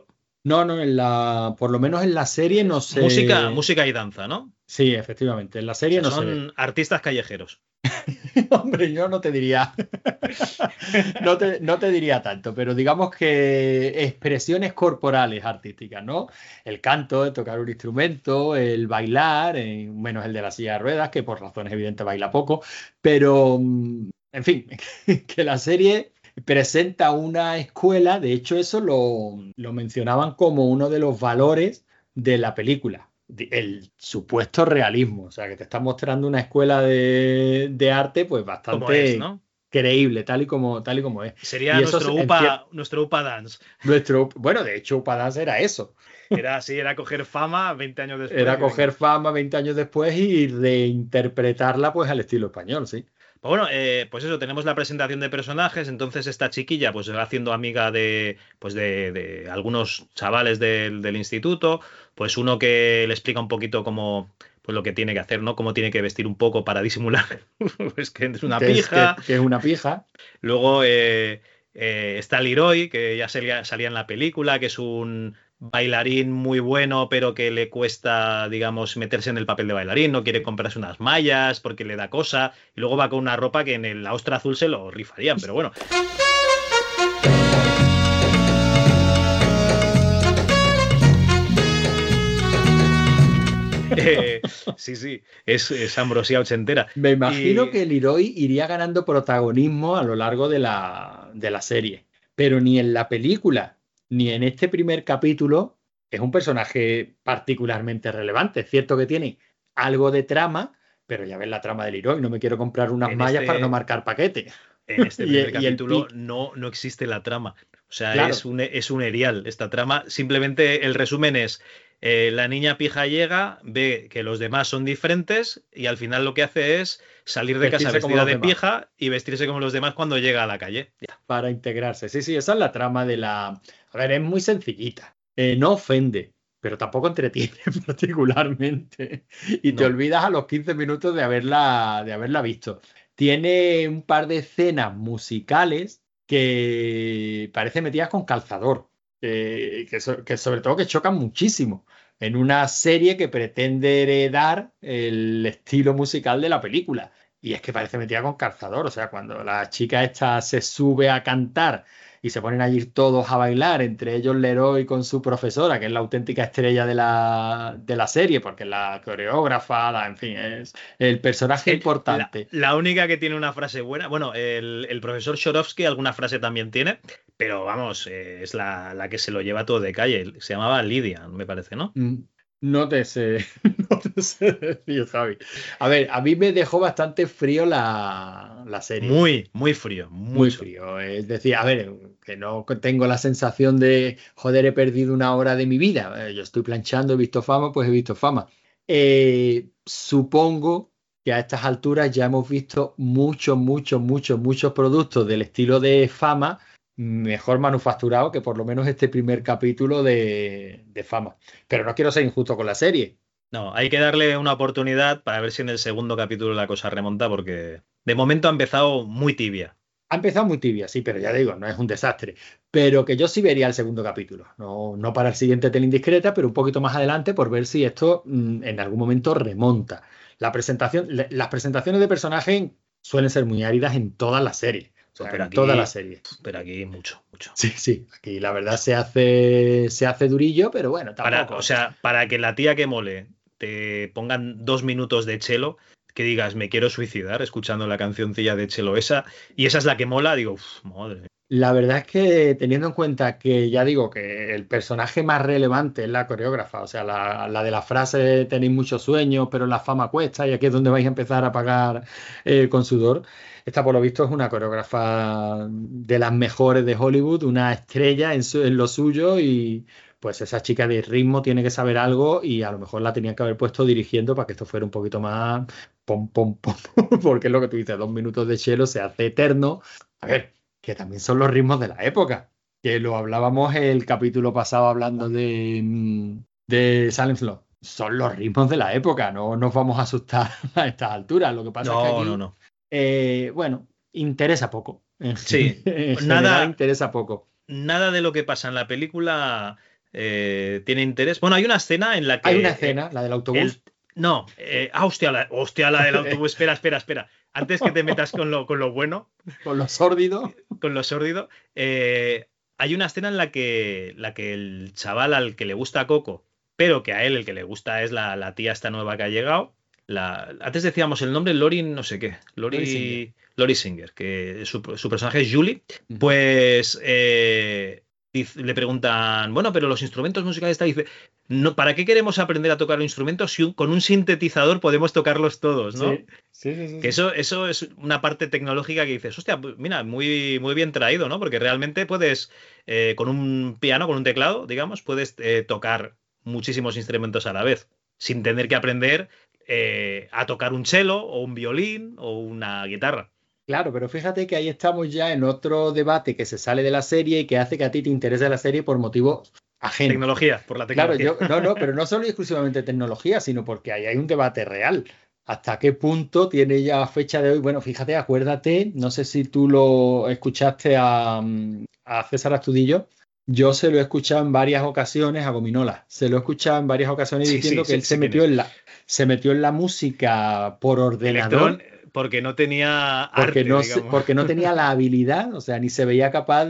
No, no, en la, por lo menos en la serie no sé. Música, música y danza, ¿no? Sí, efectivamente. En la serie O sea, no son se ve. artistas callejeros. Hombre, yo no te diría. no, te, no te diría tanto, pero digamos que expresiones corporales artísticas, ¿no? El canto, el tocar un instrumento, el bailar, eh, menos el de la silla de ruedas, que por razones evidentes baila poco, pero en fin, que la serie presenta una escuela, de hecho eso lo, lo mencionaban como uno de los valores de la película, el supuesto realismo, o sea que te están mostrando una escuela de, de arte pues bastante es, ¿no? creíble, tal y como, tal y como es. Sería y nuestro eso, UPA, cier... nuestro UPA Dance. Nuestro, bueno, de hecho UPA Dance era eso. Era así, era coger fama veinte años después. Era coger fama veinte años después y reinterpretarla pues al estilo español, sí. Pues bueno, eh, pues eso, tenemos la presentación de personajes, entonces esta chiquilla pues se va haciendo amiga de, pues de, de algunos chavales del, del instituto, pues uno que le explica un poquito cómo, pues lo que tiene que hacer, ¿no? Cómo tiene que vestir un poco para disimular, pues que es una que pija. Es, que, que es una pija. Luego eh, eh, está Leroy, que ya salía, salía en la película, que es un bailarín muy bueno, pero que le cuesta, digamos, meterse en el papel de bailarín, no quiere comprarse unas mallas porque le da cosa, y luego va con una ropa que en el La Ostra Azul se lo rifarían, pero bueno. Eh, sí, sí, es, es ambrosía ochentera. Me imagino y... que Leroy iría ganando protagonismo a lo largo de la, de la serie, pero ni en la película ni en este primer capítulo es un personaje particularmente relevante. Es cierto que tiene algo de trama, pero ya ves la trama de Leroy, no me quiero comprar unas en mallas este... para no marcar paquete. En este primer y, capítulo y no, no existe la trama. O sea, claro. es, un, es un erial esta trama. Simplemente el resumen es, eh, la niña pija llega, ve que los demás son diferentes y al final lo que hace es salir de vestirse casa vestida de demás. pija y vestirse como los demás cuando llega a la calle. Ya. Para integrarse. Sí, sí, esa es la trama de la... A ver, es muy sencillita. Eh, no ofende, pero tampoco entretiene particularmente. Y no. te olvidas a los quince minutos de haberla, de haberla visto. Tiene un par de escenas musicales que parecen metidas con calzador, eh, que, so, que sobre todo que chocan muchísimo en una serie que pretende heredar el estilo musical de la película. Y es que parece metida con calzador, o sea, cuando la chica esta se sube a cantar y se ponen allí todos a bailar, entre ellos Leroy con su profesora, que es la auténtica estrella de la, de la serie, porque es la coreógrafa, la, en fin, es el personaje el, importante. La, la única que tiene una frase buena, bueno, el, el profesor Shorovsky alguna frase también tiene, pero vamos, eh, es la, la que se lo lleva todo de calle, se llamaba Lidia, me parece, ¿no? Mm. No te sé, no te sé decir, Javi. A ver, a mí me dejó bastante frío la, la serie. Muy, muy frío. Muy frío. Es decir, a ver, que no tengo la sensación de, joder, he perdido una hora de mi vida. Yo estoy planchando, he visto Fama, pues he visto Fama. Eh, supongo que a estas alturas ya hemos visto muchos, muchos, muchos, muchos productos del estilo de Fama mejor manufacturado que por lo menos este primer capítulo de, de Fama. Pero no quiero ser injusto con la serie. No, hay que darle una oportunidad para ver si en el segundo capítulo la cosa remonta, porque de momento ha empezado muy tibia. Ha empezado muy tibia, sí, pero ya digo, no es un desastre. Pero que yo sí vería el segundo capítulo. No, no para el siguiente Tele Indiscreta, pero un poquito más adelante por ver si esto mmm, en algún momento remonta. La presentación, las presentaciones de personajes suelen ser muy áridas en todas las series. O sea, pero aquí, toda la serie. Pero aquí mucho, mucho. Sí, sí. Aquí la verdad se hace, se hace durillo, pero bueno, tampoco. Para, o sea, para que la tía que mole te pongan dos minutos de Chelo, que digas, me quiero suicidar escuchando la cancioncilla de Chelo esa, y esa es la que mola, digo, uff, madre. La verdad es que teniendo en cuenta que ya digo que el personaje más relevante es la coreógrafa, o sea, la, la de la frase tenéis muchos sueños, pero la fama cuesta y aquí es donde vais a empezar a pagar eh, con sudor. Esta, por lo visto, es una coreógrafa de las mejores de Hollywood, una estrella en, su, en lo suyo y pues esa chica de ritmo tiene que saber algo y a lo mejor la tenían que haber puesto dirigiendo para que esto fuera un poquito más pom, pom, pom, porque es lo que tú dices, dos minutos de Chelo se hace eterno. A ver, que también son los ritmos de la época, que lo hablábamos el capítulo pasado hablando de, de Silent Flow. Son los ritmos de la época, no nos vamos a asustar a estas alturas. Lo que pasa no, es que aquí, no, no. Eh, bueno, interesa poco. Sí, en nada general interesa poco. Nada de lo que pasa en la película eh, tiene interés. Bueno, hay una escena en la que... Hay una escena, eh, la del autobús. El, no, eh, ah, hostia, la, hostia, la del autobús. Espera, espera, espera. Antes que te metas con lo, con lo bueno. Con lo sórdido. Con lo sórdido. Eh, hay una escena en la que, la que el chaval al que le gusta Coco, pero que a él el que le gusta es la, la tía esta nueva que ha llegado. La, antes decíamos el nombre, Lori no sé qué. Lori, Lori Singer. Lori Singer, que su, su personaje es Julie. Pues eh, le preguntan, bueno, pero los instrumentos musicales está, dice, no, ¿para qué queremos aprender a tocar los instrumentos si un, con un sintetizador podemos tocarlos todos, ¿no? Sí, sí, sí, sí. Que eso, eso es una parte tecnológica que dices, hostia, mira, muy, muy bien traído, ¿no? Porque realmente puedes, eh, con un piano, con un teclado, digamos, puedes eh, tocar muchísimos instrumentos a la vez, sin tener que aprender eh, a tocar un cello o un violín o una guitarra. Claro, pero fíjate que ahí estamos ya en otro debate que se sale de la serie y que hace que a ti te interese la serie por motivos ajenos. Tecnología, por la tecnología. Claro, yo, no, no, pero no solo y exclusivamente tecnología, sino porque ahí hay un debate real. ¿Hasta qué punto tiene ya fecha de hoy? Bueno, fíjate, acuérdate, no sé si tú lo escuchaste a, a César Astudillo. Yo se lo he escuchado en varias ocasiones a Gominola. Se lo he escuchado en varias ocasiones sí, diciendo sí, que sí, él sí, se, metió en la, se metió en la música por ordenador. Electrón, porque no tenía arte, porque no, digamos. Porque no tenía la habilidad, o sea, ni se veía capaz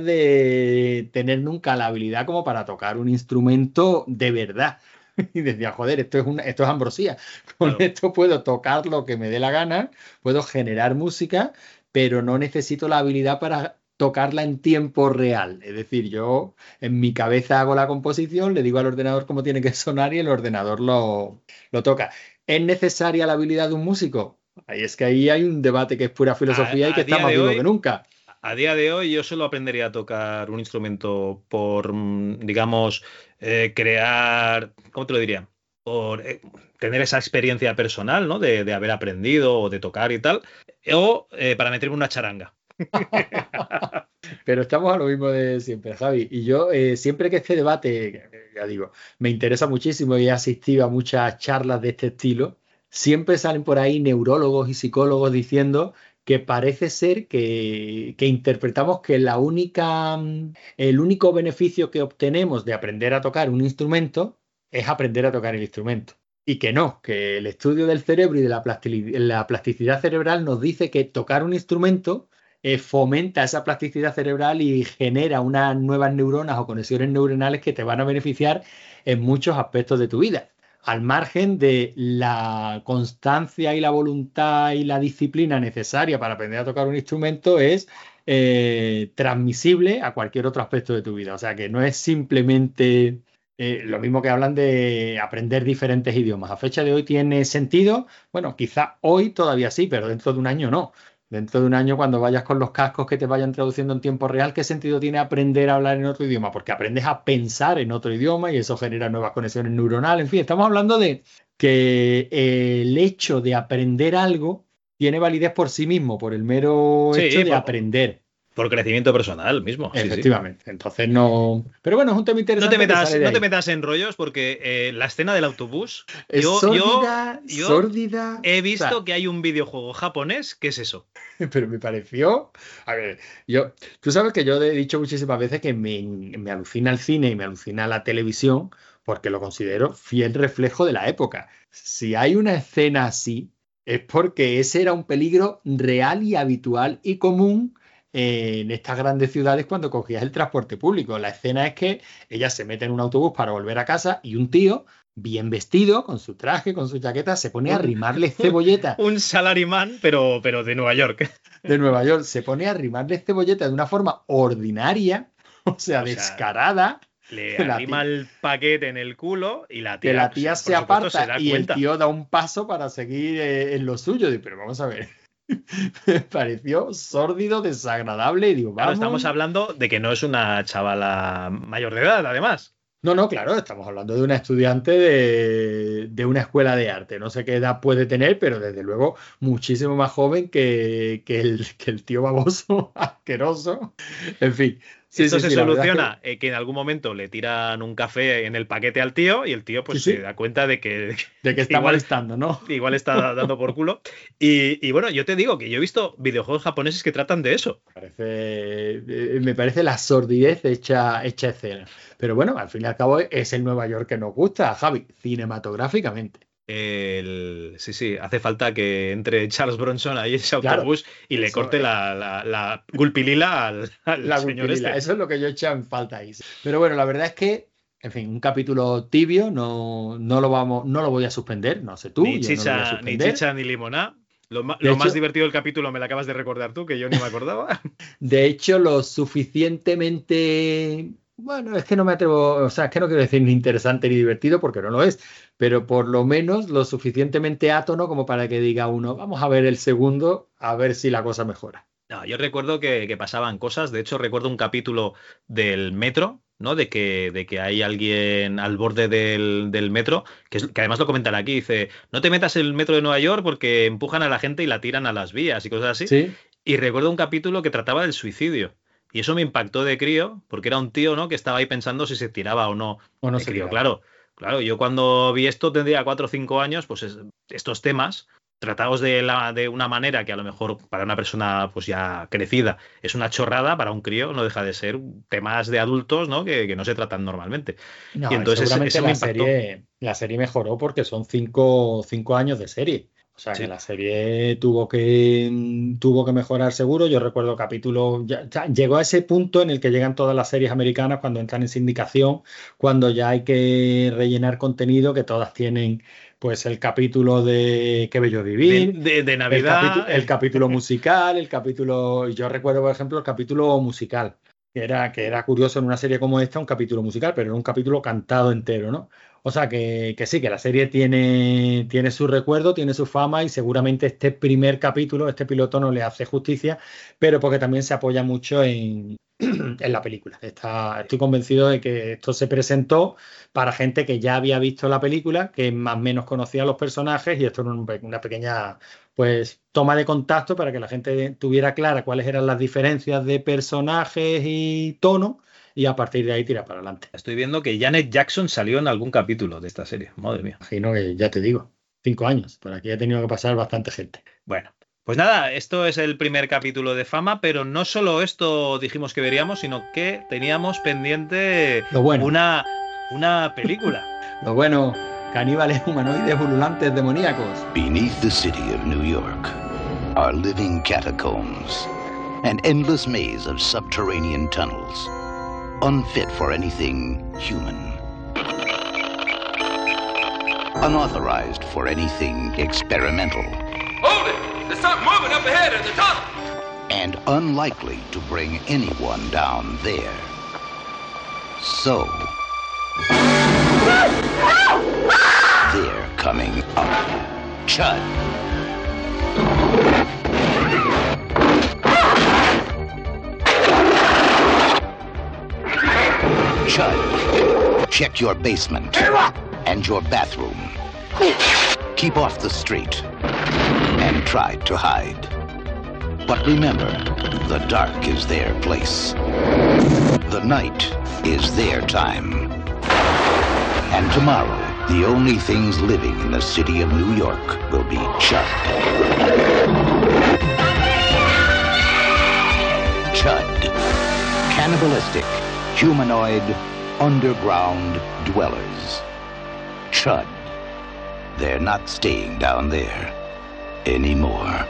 de tener nunca la habilidad como para tocar un instrumento de verdad. Y decía, joder, esto es, una, esto es ambrosía. Con claro. Esto puedo tocar lo que me dé la gana, puedo generar música, pero no necesito la habilidad para tocarla en tiempo real. Es decir, yo en mi cabeza hago la composición, le digo al ordenador cómo tiene que sonar y el ordenador lo, lo toca. ¿Es necesaria la habilidad de un músico? Ahí es que ahí hay un debate que es pura filosofía a, y que está más vivo que nunca. A día de hoy yo solo aprendería a tocar un instrumento por, digamos, eh, crear, ¿cómo te lo diría? Por eh, tener esa experiencia personal, ¿no? De, de haber aprendido o de tocar y tal, o eh, para meterme una charanga. Pero estamos a lo mismo de siempre, Javi. Y yo eh, siempre que este debate, ya digo, me interesa muchísimo y he asistido a muchas charlas de este estilo, siempre salen por ahí neurólogos y psicólogos diciendo que parece ser que, que interpretamos que la única, el único beneficio que obtenemos de aprender a tocar un instrumento es aprender a tocar el instrumento. Y que no, que el estudio del cerebro y de la, plastic, la plasticidad cerebral nos dice que tocar un instrumento eh, fomenta esa plasticidad cerebral y genera unas nuevas neuronas o conexiones neuronales que te van a beneficiar en muchos aspectos de tu vida. Al margen de la constancia y la voluntad y la disciplina necesaria para aprender a tocar un instrumento es eh, transmisible a cualquier otro aspecto de tu vida. O sea que no es simplemente eh, lo mismo que hablan de aprender diferentes idiomas. A fecha de hoy tiene sentido. Bueno, quizá hoy todavía sí, pero dentro de un año no. Dentro de un año, cuando vayas con los cascos que te vayan traduciendo en tiempo real, ¿qué sentido tiene aprender a hablar en otro idioma? Porque aprendes a pensar en otro idioma y eso genera nuevas conexiones neuronales. En fin, estamos hablando de que el hecho de aprender algo tiene validez por sí mismo, por el mero sí, hecho de por, aprender. Por crecimiento personal mismo. Efectivamente. Sí, sí. Entonces no... Pero bueno, es un tema interesante. No te metas, no te metas en rollos porque eh, la escena del autobús... Es yo, sórdida, yo, yo sórdida... He visto o sea, que hay un videojuego japonés. ¿Qué es eso? Pero me pareció... A ver, yo... Tú sabes que yo he dicho muchísimas veces que me, me alucina el cine y me alucina la televisión porque lo considero fiel reflejo de la época. Si hay una escena así, es porque ese era un peligro real y habitual y común en estas grandes ciudades cuando cogías el transporte público. La escena es que ella se mete en un autobús para volver a casa y un tío, bien vestido, con su traje, con su chaqueta, se pone a rimarle cebolleta. Un salaryman, pero, pero de Nueva York. De Nueva York. Se pone a rimarle cebolleta de una forma ordinaria, o sea, o descarada. Sea, le arrima el paquete en el culo y la tía, que la tía pues, se aparta se da y cuenta. El tío da un paso para seguir eh, en lo suyo. Pero vamos a ver. Me pareció sórdido, desagradable y digo, vamos. Claro, estamos hablando de que no es una chavala mayor de edad, además. No, no, claro, estamos hablando de una estudiante de, de una escuela de arte. No sé qué edad puede tener, pero desde luego muchísimo más joven que, que, el, que el tío baboso, asqueroso. En fin, Sí, Esto sí, se sí, soluciona que... Eh, que en algún momento le tiran un café en el paquete al tío y el tío pues sí, sí. se da cuenta de que, de que está igual, molestando, ¿no? Igual está dando por culo. Y, y bueno, yo te digo que yo he visto videojuegos japoneses que tratan de eso. Parece, me parece la sordidez hecha, hecha escena. Pero bueno, al fin y al cabo es el Nueva York que nos gusta, Javi, cinematográficamente. El... Sí, sí, hace falta que entre Charles Bronson ahí en ese autobús claro, y le corte es... la, la, la gulpilila al, al la señor gulpilila, este. Eso es lo que yo he echado en falta ahí. Pero bueno, la verdad es que, en fin, un capítulo tibio, no, no, lo, vamos, no lo voy a suspender, no sé tú. Ni yo chicha, no ni, chicha ni limoná. Lo, lo hecho, más divertido del capítulo me lo acabas de recordar tú, que yo ni me acordaba. De hecho, lo suficientemente... Bueno, es que no me atrevo, o sea, es que no quiero decir ni interesante ni divertido porque no lo es, pero por lo menos lo suficientemente átono como para que diga uno, vamos a ver el segundo, a ver si la cosa mejora. No, yo recuerdo que, que pasaban cosas, de hecho recuerdo un capítulo del metro, ¿no? De que, de que hay alguien al borde del, del metro, que, es, que además lo comentan aquí, dice, no te metas en el metro de Nueva York porque empujan a la gente y la tiran a las vías y cosas así. ¿Sí? Y recuerdo un capítulo que trataba del suicidio. Y eso me impactó de crío, porque era un tío, ¿no? Que estaba ahí pensando si se tiraba o no. O no de se crío, tiraba. claro. Claro, yo cuando vi esto tendría cuatro o cinco años, pues es, estos temas tratados de, la, de una manera que a lo mejor para una persona pues ya crecida es una chorrada, para un crío no deja de ser temas de adultos, ¿no? Que, que no se tratan normalmente. No, y entonces seguramente eso la, me impactó. serie, la serie mejoró porque son cinco, cinco años de serie. O sea, sí. que la serie tuvo que, tuvo que mejorar seguro. Yo recuerdo capítulos... Ya, ya llegó a ese punto en el que llegan todas las series americanas cuando entran en sindicación, cuando ya hay que rellenar contenido, que todas tienen pues el capítulo de Qué bello vivir, de, de, de Navidad, el, capitu el capítulo musical, el capítulo... Yo recuerdo, por ejemplo, el capítulo musical, que era, que era curioso en una serie como esta, un capítulo musical, pero era un capítulo cantado entero, ¿no? O sea, que, que sí, que la serie tiene, tiene su recuerdo, tiene su fama y seguramente este primer capítulo, este piloto no le hace justicia, pero porque también se apoya mucho en, en la película. Está, estoy convencido de que esto se presentó para gente que ya había visto la película, que más o menos conocía a los personajes y esto era un, una pequeña pues toma de contacto para que la gente tuviera clara cuáles eran las diferencias de personajes y tono. Y a partir de ahí tira para adelante. Estoy viendo que Janet Jackson salió en algún capítulo de esta serie. Madre mía. Imagino que ya te digo, cinco años. Por aquí ha tenido que pasar bastante gente. Bueno, pues nada, esto es el primer capítulo de Fama, pero no solo esto dijimos que veríamos, sino que teníamos pendiente Lo bueno. una, una película. Lo bueno, caníbales humanoides ululantes demoníacos. Beneath the city of New York are living catacombs, an endless maze of subterranean tunnels. Unfit for anything human. Unauthorized for anything experimental. Hold it! There's something moving up ahead in the tunnel! And unlikely to bring anyone down there. So... they're coming up. Chud! Chud, check your basement and your bathroom. Keep off the street and try to hide. But remember, the dark is their place. The night is their time. And tomorrow, the only things living in the city of New York will be Chud. Chud. Cannibalistic. Humanoid, underground dwellers. Chud. They're not staying down there anymore.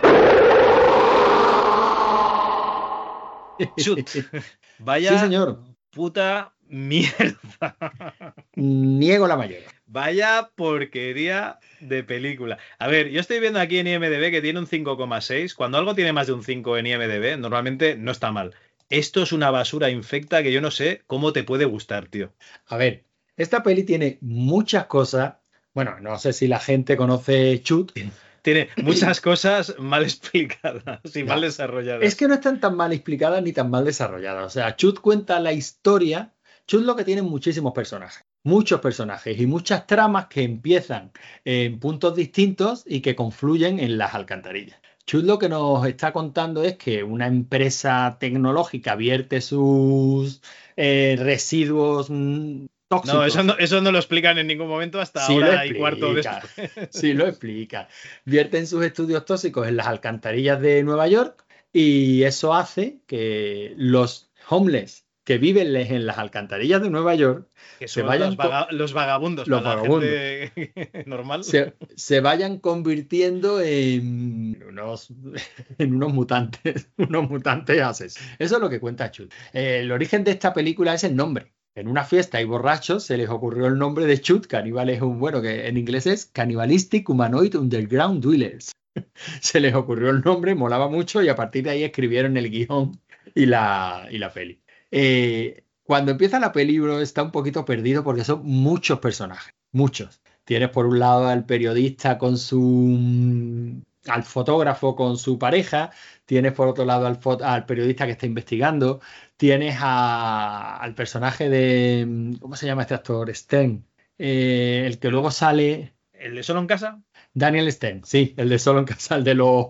Chut. Vaya sí, señor. Puta mierda. Niego la mayor. Vaya porquería de película. A ver, yo estoy viendo aquí en I M D B que tiene un cinco coma seis. Cuando algo tiene más de un cinco en I M D B, normalmente no está mal. Esto es una basura infecta que yo no sé cómo te puede gustar, tío. A ver, esta peli tiene muchas cosas. Bueno, no sé si la gente conoce Chud. Tiene muchas cosas mal explicadas y no, mal desarrolladas. Es que no están tan mal explicadas ni tan mal desarrolladas. O sea, Chud cuenta la historia. Chud lo que tiene muchísimos personajes. Muchos personajes y muchas tramas que empiezan en puntos distintos y que confluyen en las alcantarillas. Chut lo que nos está contando es que una empresa tecnológica vierte sus eh, residuos mm, tóxicos. No eso, no, eso no lo explican en ningún momento hasta sí ahora y cuarto después. Sí lo explica. Vierten sus estudios tóxicos en las alcantarillas de Nueva York y eso hace que los homeless que viven en las alcantarillas de Nueva York que se son vayan los, vaga, los vagabundos, los para vagabundos. La gente normal. Se, se vayan convirtiendo en unos, en unos mutantes, unos mutantes ases. Eso es lo que cuenta Chut. Eh, el origen de esta película es el nombre. En una fiesta y borrachos se les ocurrió el nombre de Chut. Caníbal es un, bueno, que en inglés es Cannibalistic Humanoid Underground Dwellers. Se les ocurrió el nombre, molaba mucho y a partir de ahí escribieron el guión y la, y la peli. Eh, cuando empieza la peli, bro, está un poquito perdido porque son muchos personajes, muchos. Tienes por un lado al periodista con su... al fotógrafo con su pareja, tienes por otro lado al, al periodista que está investigando, tienes a, al personaje de... ¿cómo se llama este actor? Stern, eh, el que luego sale... ¿El de Solo en Casa? Daniel Stern, sí, el de Solo en Casa, el de los,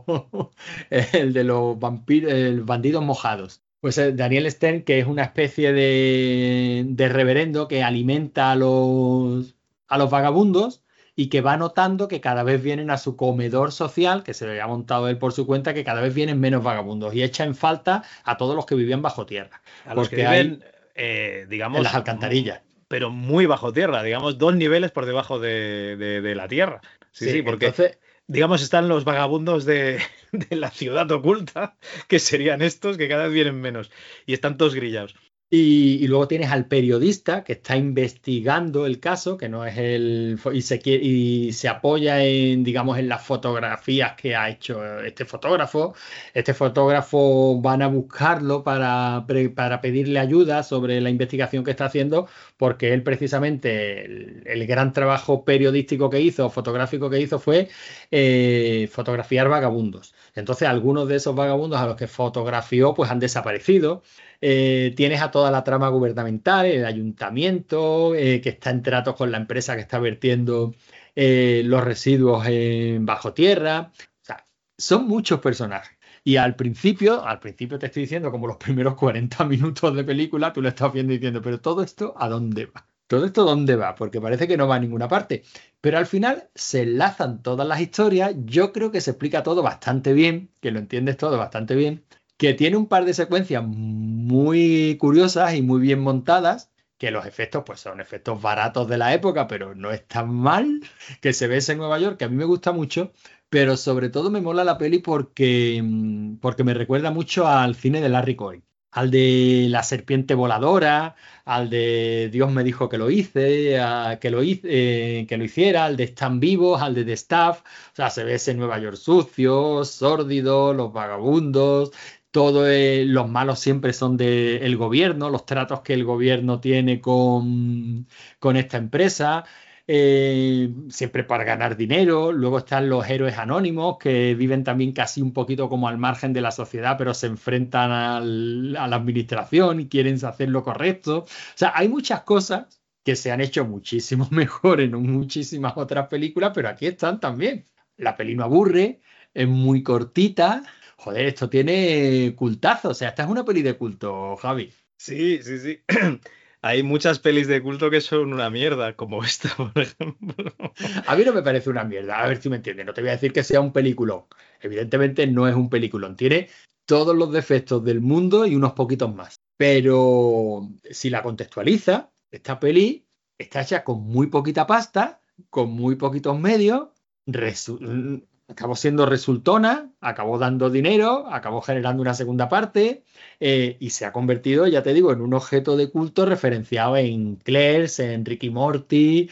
el de los vampiros, el bandidos mojados. Pues Daniel Stern, que es una especie de, de reverendo que alimenta a los, a los vagabundos y que va notando que cada vez vienen a su comedor social, que se le ha montado él por su cuenta, que cada vez vienen menos vagabundos y echa en falta a todos los que vivían bajo tierra. A los que viven, eh, digamos... en las alcantarillas. Pero muy bajo tierra, digamos, dos niveles por debajo de, de, de la tierra. Sí, sí, sí porque... Entonces... digamos, están los vagabundos de, de la ciudad oculta, que serían estos, que cada vez vienen menos. Y están todos grillados. Y, y luego tienes al periodista que está investigando el caso, que no es el... Y se, y se apoya en, digamos, en las fotografías que ha hecho este fotógrafo. Este fotógrafo van a buscarlo para, para pedirle ayuda sobre la investigación que está haciendo, porque él precisamente, el, el gran trabajo periodístico que hizo, fotográfico que hizo, fue eh, fotografiar vagabundos. Entonces, algunos de esos vagabundos a los que fotografió pues han desaparecido. Eh, tienes a toda la trama gubernamental, el ayuntamiento, eh, que está en tratos con la empresa que está vertiendo eh, los residuos en bajo tierra. O sea, son muchos personajes. Y al principio, al principio te estoy diciendo, como los primeros cuarenta minutos de película, tú lo estás viendo y diciendo, pero todo esto, ¿a dónde va? ¿Todo esto dónde va? Porque parece que no va a ninguna parte. Pero al final se enlazan todas las historias. Yo creo que se explica todo bastante bien, que lo entiendes todo bastante bien, que tiene un par de secuencias muy curiosas y muy bien montadas, que los efectos pues son efectos baratos de la época, pero no es tan mal, que se ve en Nueva York, que a mí me gusta mucho, pero sobre todo me mola la peli porque, porque me recuerda mucho al cine de Larry Cohen, al de La serpiente voladora, al de Dios me dijo que lo hice, a, que, lo hice eh, que lo hiciera, al de Están vivos, al de The Staff. O sea, se ve ese Nueva York sucio, sórdido, los vagabundos. Todo el, los malos siempre son del gobierno, los tratos que el gobierno tiene con, con esta empresa, eh, siempre para ganar dinero. Luego están los héroes anónimos que viven también casi un poquito como al margen de la sociedad, pero se enfrentan al, a la administración y quieren hacer lo correcto. O sea, hay muchas cosas que se han hecho muchísimo mejor en muchísimas otras películas, pero aquí están también. La peli no aburre, es muy cortita. Joder, esto tiene cultazo. O sea, esta es una peli de culto, Javi. Sí, sí, sí. Hay muchas pelis de culto que son una mierda, como esta, por ejemplo. A mí no me parece una mierda. A ver si me entiendes. No te voy a decir que sea un peliculón. Evidentemente no es un peliculón. Tiene todos los defectos del mundo y unos poquitos más. Pero si la contextualiza, esta peli está hecha con muy poquita pasta, con muy poquitos medios. Resu- Acabó siendo resultona, acabó dando dinero, acabó generando una segunda parte eh, y se ha convertido, ya te digo, en un objeto de culto referenciado en Clerks, en Ricky Morty,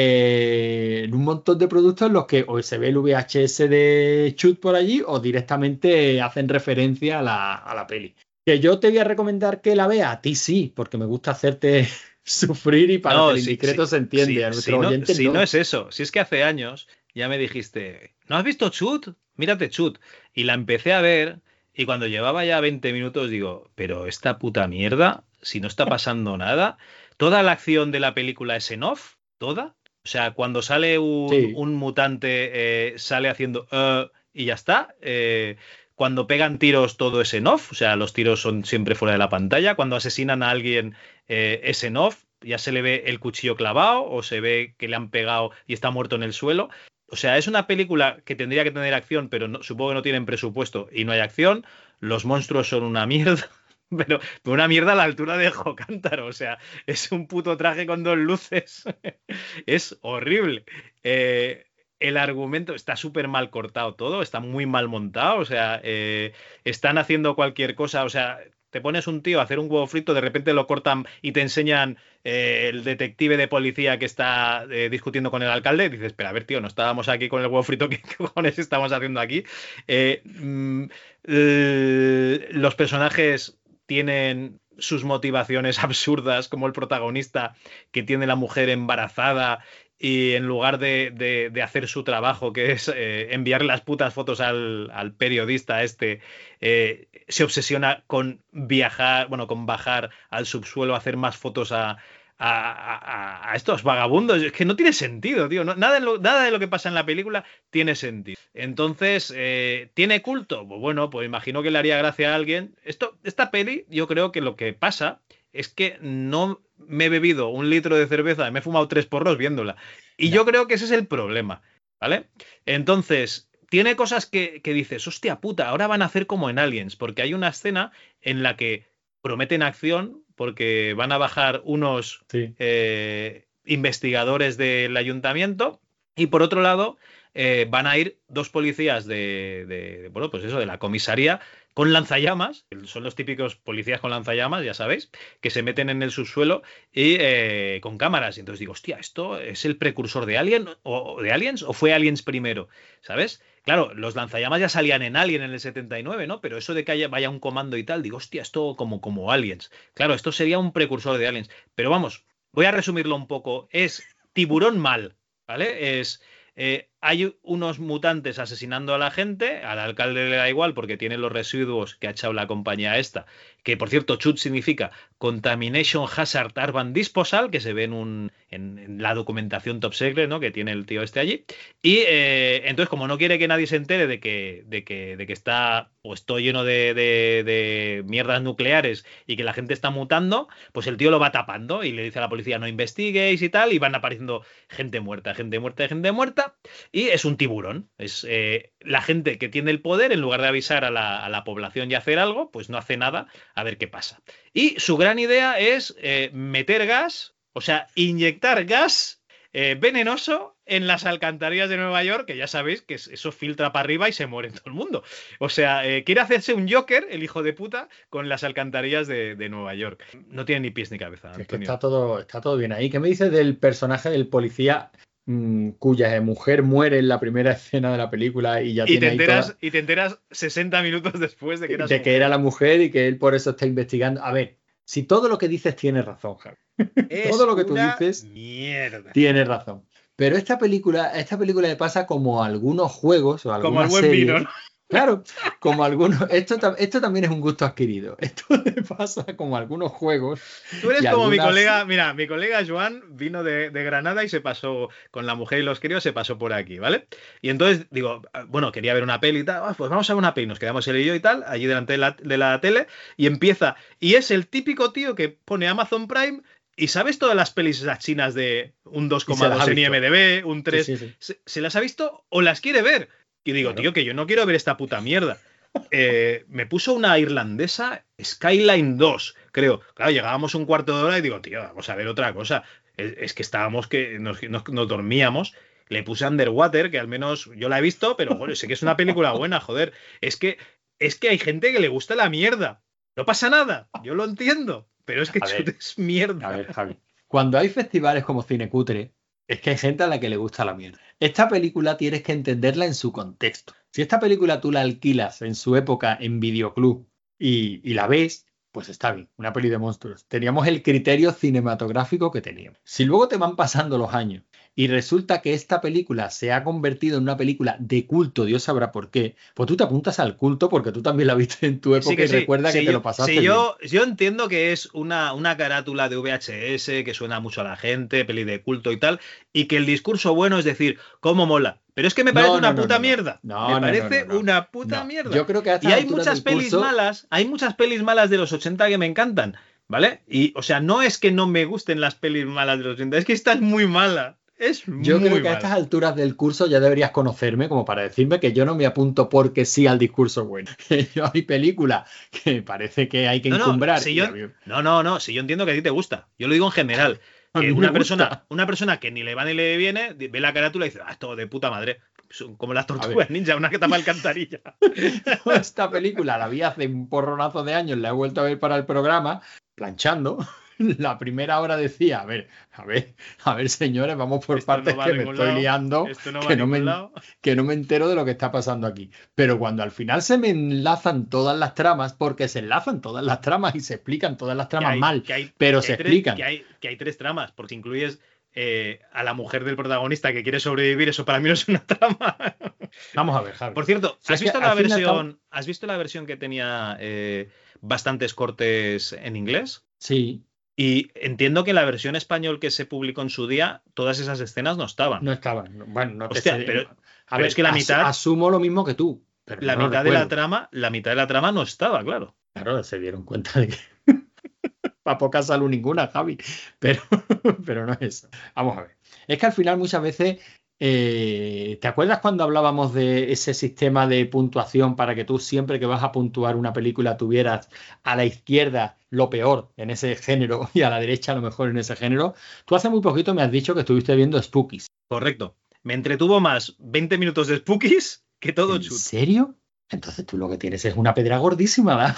eh, en un montón de productos en los que o se ve el V H S de Chut por allí o directamente hacen referencia a la, a la peli. Que yo te voy a recomendar que la veas, a ti sí, porque me gusta hacerte sufrir y para no, que el sí, indiscreto sí, se entiende. Sí, a nuestro sí, oyente no, si no. no es eso, si es que hace años ya me dijiste, ¿no has visto Chut? Mírate Chut. Y la empecé a ver y cuando llevaba ya veinte minutos digo, pero esta puta mierda, si no está pasando nada, toda la acción de la película es en off, toda. O sea, cuando sale un, sí. un mutante, eh, sale haciendo uh, y ya está. Eh, cuando pegan tiros todo es en off, o sea, los tiros son siempre fuera de la pantalla. Cuando asesinan a alguien eh, es en off, ya se le ve el cuchillo clavado o se ve que le han pegado y está muerto en el suelo. O sea, es una película que tendría que tener acción, pero no, supongo que no tienen presupuesto y no hay acción. Los monstruos son una mierda. Pero, pero una mierda a la altura de Jocántaro, o sea, es un puto traje con dos luces, es horrible. Eh, el argumento está súper mal cortado todo, está muy mal montado, o sea, eh, están haciendo cualquier cosa, o sea, te pones un tío a hacer un huevo frito, de repente lo cortan y te enseñan eh, el detective de policía que está eh, discutiendo con el alcalde, y dices, espera, a ver, tío, no estábamos aquí con el huevo frito, ¿qué cojones estamos haciendo aquí? Eh, mm, eh, los personajes tienen sus motivaciones absurdas, como el protagonista que tiene la mujer embarazada y en lugar de, de, de hacer su trabajo, que es eh, enviarle las putas fotos al, al periodista este, eh, se obsesiona con viajar, bueno, con bajar al subsuelo, hacer más fotos a, a, a, a estos vagabundos. Es que no tiene sentido, tío. No, nada, de lo, nada de lo que pasa en la película tiene sentido. Entonces, eh, ¿tiene culto? Pues bueno, pues imagino que le haría gracia a alguien. Esto, esta peli, yo creo que lo que pasa es que no me he bebido un litro de cerveza y me he fumado tres porros viéndola. Y no. Yo creo que ese es el problema, ¿vale? Entonces, tiene cosas que, que dices, hostia puta, ahora van a hacer como en Aliens, porque hay una escena en la que prometen acción, porque van a bajar unos sí. eh, investigadores del ayuntamiento, y por otro lado eh, van a ir dos policías de, de, de, bueno, pues eso, de la comisaría con lanzallamas, son los típicos policías con lanzallamas, ya sabéis, que se meten en el subsuelo y eh, con cámaras. Y entonces digo, hostia, ¿esto es el precursor de Alien o de Aliens o fue Aliens primero? ¿Sabes? Claro, los lanzallamas ya salían en Alien en el setenta y nueve, ¿no? Pero eso de que haya, vaya un comando y tal, digo, hostia, esto como, como Aliens. Claro, esto sería un precursor de Aliens. Pero vamos, voy a resumirlo un poco. Es tiburón mal, ¿vale? Es... Eh, hay unos mutantes asesinando a la gente, al alcalde le da igual porque tiene los residuos que ha echado la compañía esta, que por cierto C H U D significa Contamination Hazard Urban Disposal, que se ve en, un, en, en la documentación top secret, ¿no? Que tiene el tío este allí, y eh, entonces como no quiere que nadie se entere de que, de que, de que está o estoy lleno de, de, de mierdas nucleares y que la gente está mutando, pues el tío lo va tapando y le dice a la policía no investiguéis y tal, y van apareciendo gente muerta, gente muerta, gente muerta. Y es un tiburón, es eh, la gente que tiene el poder, en lugar de avisar a la, a la población y hacer algo, pues no hace nada, a ver qué pasa. Y su gran idea es eh, meter gas, o sea, inyectar gas eh, venenoso en las alcantarillas de Nueva York, que ya sabéis que eso filtra para arriba y se muere todo el mundo. O sea, eh, quiere hacerse un Joker, el hijo de puta, con las alcantarillas de, de Nueva York. No tiene ni pies ni cabeza, Antonio. Es que está todo, está todo bien ahí. ¿Qué me dices del personaje del policía cuya mujer muere en la primera escena de la película y ya y tiene te enteras toda... y te enteras sesenta minutos después de que era, de que era la mujer y que él por eso está investigando? A ver, si todo lo que dices tiene razón, Javi. Todo lo que tú dices mierda. Tiene razón. Pero esta película, esta película le pasa como a algunos juegos o a como al buen series. vino, ¿no? Claro, como algunos. Esto, esto también es un gusto adquirido. Esto le pasa como a algunos juegos. Tú eres como algunas... mi colega. Mira, mi colega Joan vino de, de Granada y se pasó con la mujer y los críos, se pasó por aquí, ¿vale? Y entonces digo, bueno, quería ver una peli y tal. Pues vamos a ver una peli. Nos quedamos él y yo y tal, allí delante de la, de la tele, y empieza. Y es el típico tío que pone Amazon Prime. ¿Y sabes todas las pelis esas chinas de un dos coma dos en I M D B, un tres? Sí, sí, sí. ¿Se, ¿Se las ha visto o las quiere ver? Y digo, claro, tío, que yo no quiero ver esta puta mierda. Eh, me puso una irlandesa, Skyline dos, creo. Claro, llegábamos un cuarto de hora y digo, tío, vamos a ver otra cosa. Es, es que estábamos, que nos, nos, nos dormíamos. Le puse Underwater, que al menos yo la he visto, pero bueno, sé que es una película buena, joder. Es que, es que hay gente que le gusta la mierda. No pasa nada, yo lo entiendo. Pero es que ver, es mierda. A ver, Javi. Cuando hay festivales como Cinecutre, es que hay gente a la que le gusta la mierda. Esta película tienes que entenderla en su contexto. Si esta película tú la alquilas en su época en videoclub y, y la ves, pues está bien, una peli de monstruos. Teníamos el criterio cinematográfico que teníamos. Si luego te van pasando los años y resulta que esta película se ha convertido en una película de culto, Dios sabrá por qué, pues tú te apuntas al culto porque tú también la viste en tu época Sí que y sí. recuerda Sí, que te yo- lo pasaste sí, bien. yo, yo entiendo que es una, una carátula de V H S que suena mucho a la gente, peli de culto y tal, y que el discurso bueno es decir, cómo mola. Pero es que me parece No, una no, no, puta no, no. mierda. No, me no, parece no, no, no. una puta No. mierda. Yo creo que a Y estas hay alturas muchas del pelis curso- malas, hay muchas pelis malas de los ochenta que me encantan, ¿vale? Y, o sea, no es que no me gusten las pelis malas de los ochenta, es que esta es muy mala. Es Yo muy creo que a mala. estas alturas del curso ya deberías conocerme como para decirme que yo no me apunto porque sí al discurso bueno. Que yo hay películas que parece que hay que No, no, encumbrar. si y yo- a mí- no, no, no, si yo entiendo que a ti te gusta. Yo lo digo en general. A Que mí me una gusta. persona, una persona que ni le va ni le viene, ve la carátula y dice, ah, esto de puta madre. Son como las tortugas ninja, una que tapa alcantarilla. Esta película la vi hace un porronazo de años, la he vuelto a ver para el programa, planchando. La primera hora decía, a ver, a ver, a ver, señores, vamos por Esto partes no va a que me ningún estoy lado, liando, esto no va a que, no ningún me, lado. que no me entero de lo que está pasando aquí. Pero cuando al final se me enlazan todas las tramas, porque se enlazan todas las tramas y se explican todas las Que tramas hay- mal, que hay- pero que se hay tres- explican. Que hay, que hay tres tramas, porque incluyes eh, a la mujer del protagonista que quiere sobrevivir, eso para mí no es una trama. Vamos a ver, Javi. Por cierto, Si ¿has es que visto la al fin y al versión? cabo- ¿Has visto la versión que tenía eh, bastantes cortes en inglés? Sí, Y entiendo que la versión español que se publicó en su día, todas esas escenas no estaban. no estaban. no- Bueno, no te Hostia, sé- pero- a pero ver, es que la as- mitad- asumo lo mismo que tú. Pero la no lo mitad de la recuerdo. trama, la mitad de la trama no estaba, claro. Claro, se dieron cuenta de que para poca salud ninguna, Javi. Pero, pero no es eso. Vamos a ver. Es que al final muchas veces, eh, ¿te acuerdas cuando hablábamos de ese sistema de puntuación para que tú siempre que vas a puntuar una película tuvieras a la izquierda lo peor en ese género y a la derecha lo mejor en ese género? Tú hace muy poquito me has dicho que estuviste viendo Spookies. Correcto. Me entretuvo más veinte minutos de Spookies que todo ¿En chut. serio? Entonces tú lo que tienes es una pedra gordísima, ¿verdad?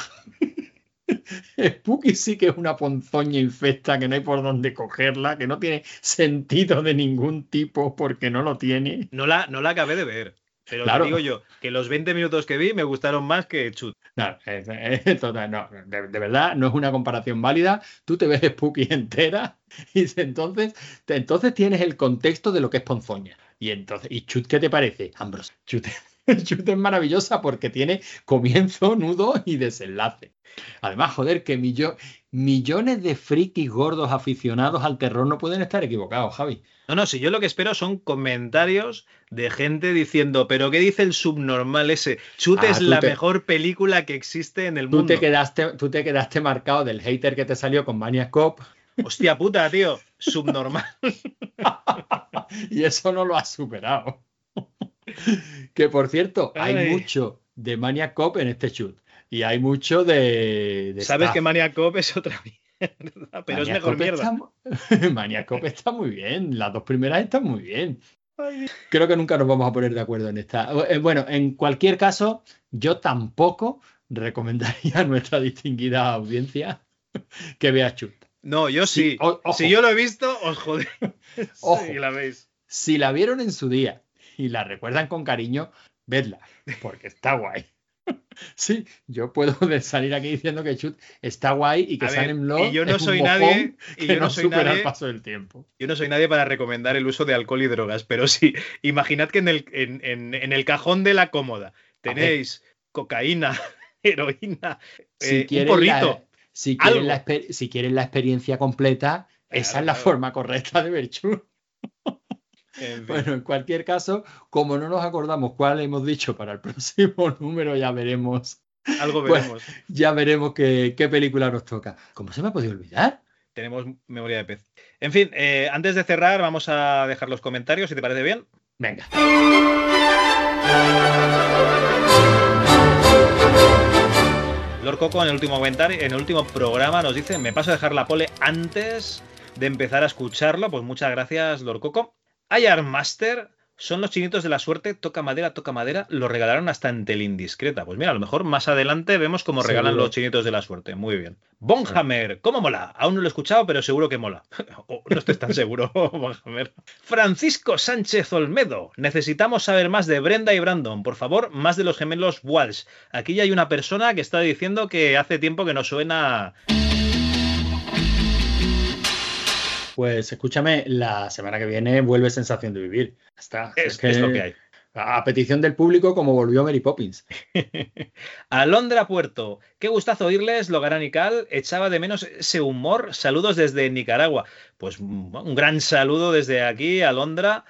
Spooky sí que es una ponzoña infecta que no hay por dónde cogerla, que no tiene sentido de ningún tipo porque no lo tiene. No la, no la acabé de ver. Pero Claro. te digo yo que los veinte minutos que vi me gustaron más que chut. No, es- es total, no, de, de verdad no es una comparación válida. Tú te ves Spooky entera y entonces, te- entonces tienes el contexto de lo que es ponzoña. Y entonces, ¿y Chut qué te parece? Ambrose, Chut, Chut es maravillosa porque tiene comienzo, nudo y desenlace. Además, joder, que millo- millones de frikis gordos aficionados al terror no pueden estar equivocados, Javi. No, no, si yo lo que espero son comentarios de gente diciendo, pero ¿qué dice el subnormal ese? Chut Ah, es tú la te- mejor película que existe en el Tú mundo. te, quedaste, tú te quedaste marcado del hater que te salió con Maniac Cop Hostia puta, tío. Subnormal. y eso no lo has superado. Que por cierto, hay Ay. mucho de Maniac Cop en este shoot. Y hay mucho de. de Sabes staff. que Maniac Cop es otra mierda, pero es Maniac mejor Cop mierda. está mu- Maniac Cop está muy bien. Las dos primeras están muy bien. Creo que nunca nos vamos a poner de acuerdo en esta. Eh, Bueno, en cualquier caso, yo tampoco recomendaría a nuestra distinguida audiencia que vea Chut. No, yo sí. Sí, o- ojo. Si yo lo he visto, os jodéis. Ojo. Si la veis. Si la vieron en su día y la recuerdan con cariño, vedla, porque está guay. Sí, yo puedo de- salir aquí diciendo que Chut está guay y que A ver, Salem Law y yo no es un soy mojón nadie- y que yo no no soy supera nadie- el paso del tiempo. Yo no soy nadie para recomendar el uso de alcohol y drogas, pero sí, imaginad que en el, en, en- en el cajón de la cómoda tenéis cocaína, heroína, Si eh, un quieren, porrito. la, si, quieren algo. la, exper- si quieren la experiencia completa, esa es la claro. forma correcta de ver Chut. En fin. Bueno, en cualquier caso, como no nos acordamos cuál hemos dicho para el próximo número, ya veremos. Algo Bueno, veremos. ya veremos qué, qué película nos toca. ¿Cómo se me ha podido olvidar? Tenemos memoria de pez. En fin, eh, antes de cerrar, vamos a dejar los comentarios, si te parece bien. Venga. Lord Coco en el último comentario, en el último programa nos dice, me paso a dejar la pole antes de empezar a escucharlo. Pues muchas gracias, Lord Coco. Iron Master son los chinitos de la suerte, toca madera, toca madera, lo regalaron hasta en Teleindiscreta. Pues mira, a lo mejor más adelante vemos cómo regalan Seguro. los chinitos de la suerte. Muy bien. Bonhammer, ¿cómo mola? Aún no lo he escuchado, pero seguro que mola. Oh, no estoy tan seguro, Bonhammer. Francisco Sánchez Olmedo, necesitamos saber más de Brenda y Brandon. Por favor, más de los gemelos Walsh. Aquí ya hay una persona que está diciendo que hace tiempo que no suena... Pues escúchame, la semana que viene vuelve Sensación de Vivir. Está. Es, es, que es lo que hay. A petición del público, como volvió Mary Poppins. Alondra Puerto, qué gustazo oírles, Logarán y Cal, echaba de menos ese humor, saludos desde Nicaragua. Pues un gran saludo desde aquí, Alondra,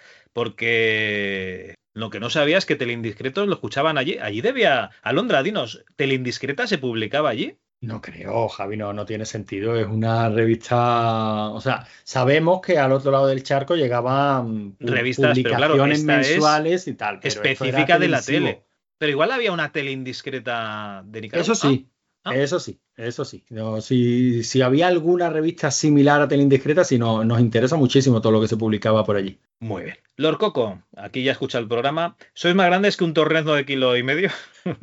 porque lo que no sabía es que Teleindiscretos lo escuchaban allí. Allí debía... Alondra, dinos, ¿Teleindiscreta se publicaba allí? No creo, Javi, no, no tiene sentido. Es una revista... O sea, sabemos que al otro lado del charco llegaban revistas, publicaciones pero claro, mensuales y tal. Pero específica de la tele. Pero igual había una Teleindiscreta de Nicaragua. Eso sí, ¿Ah? eso sí, eso sí. No, si, si había alguna revista similar a Teleindiscreta, sí, no, nos interesa muchísimo todo lo que se publicaba por allí. Muy bien. Lord Coco, aquí ya escucha el programa. ¿Sois más grandes que un torrezno de kilo y medio?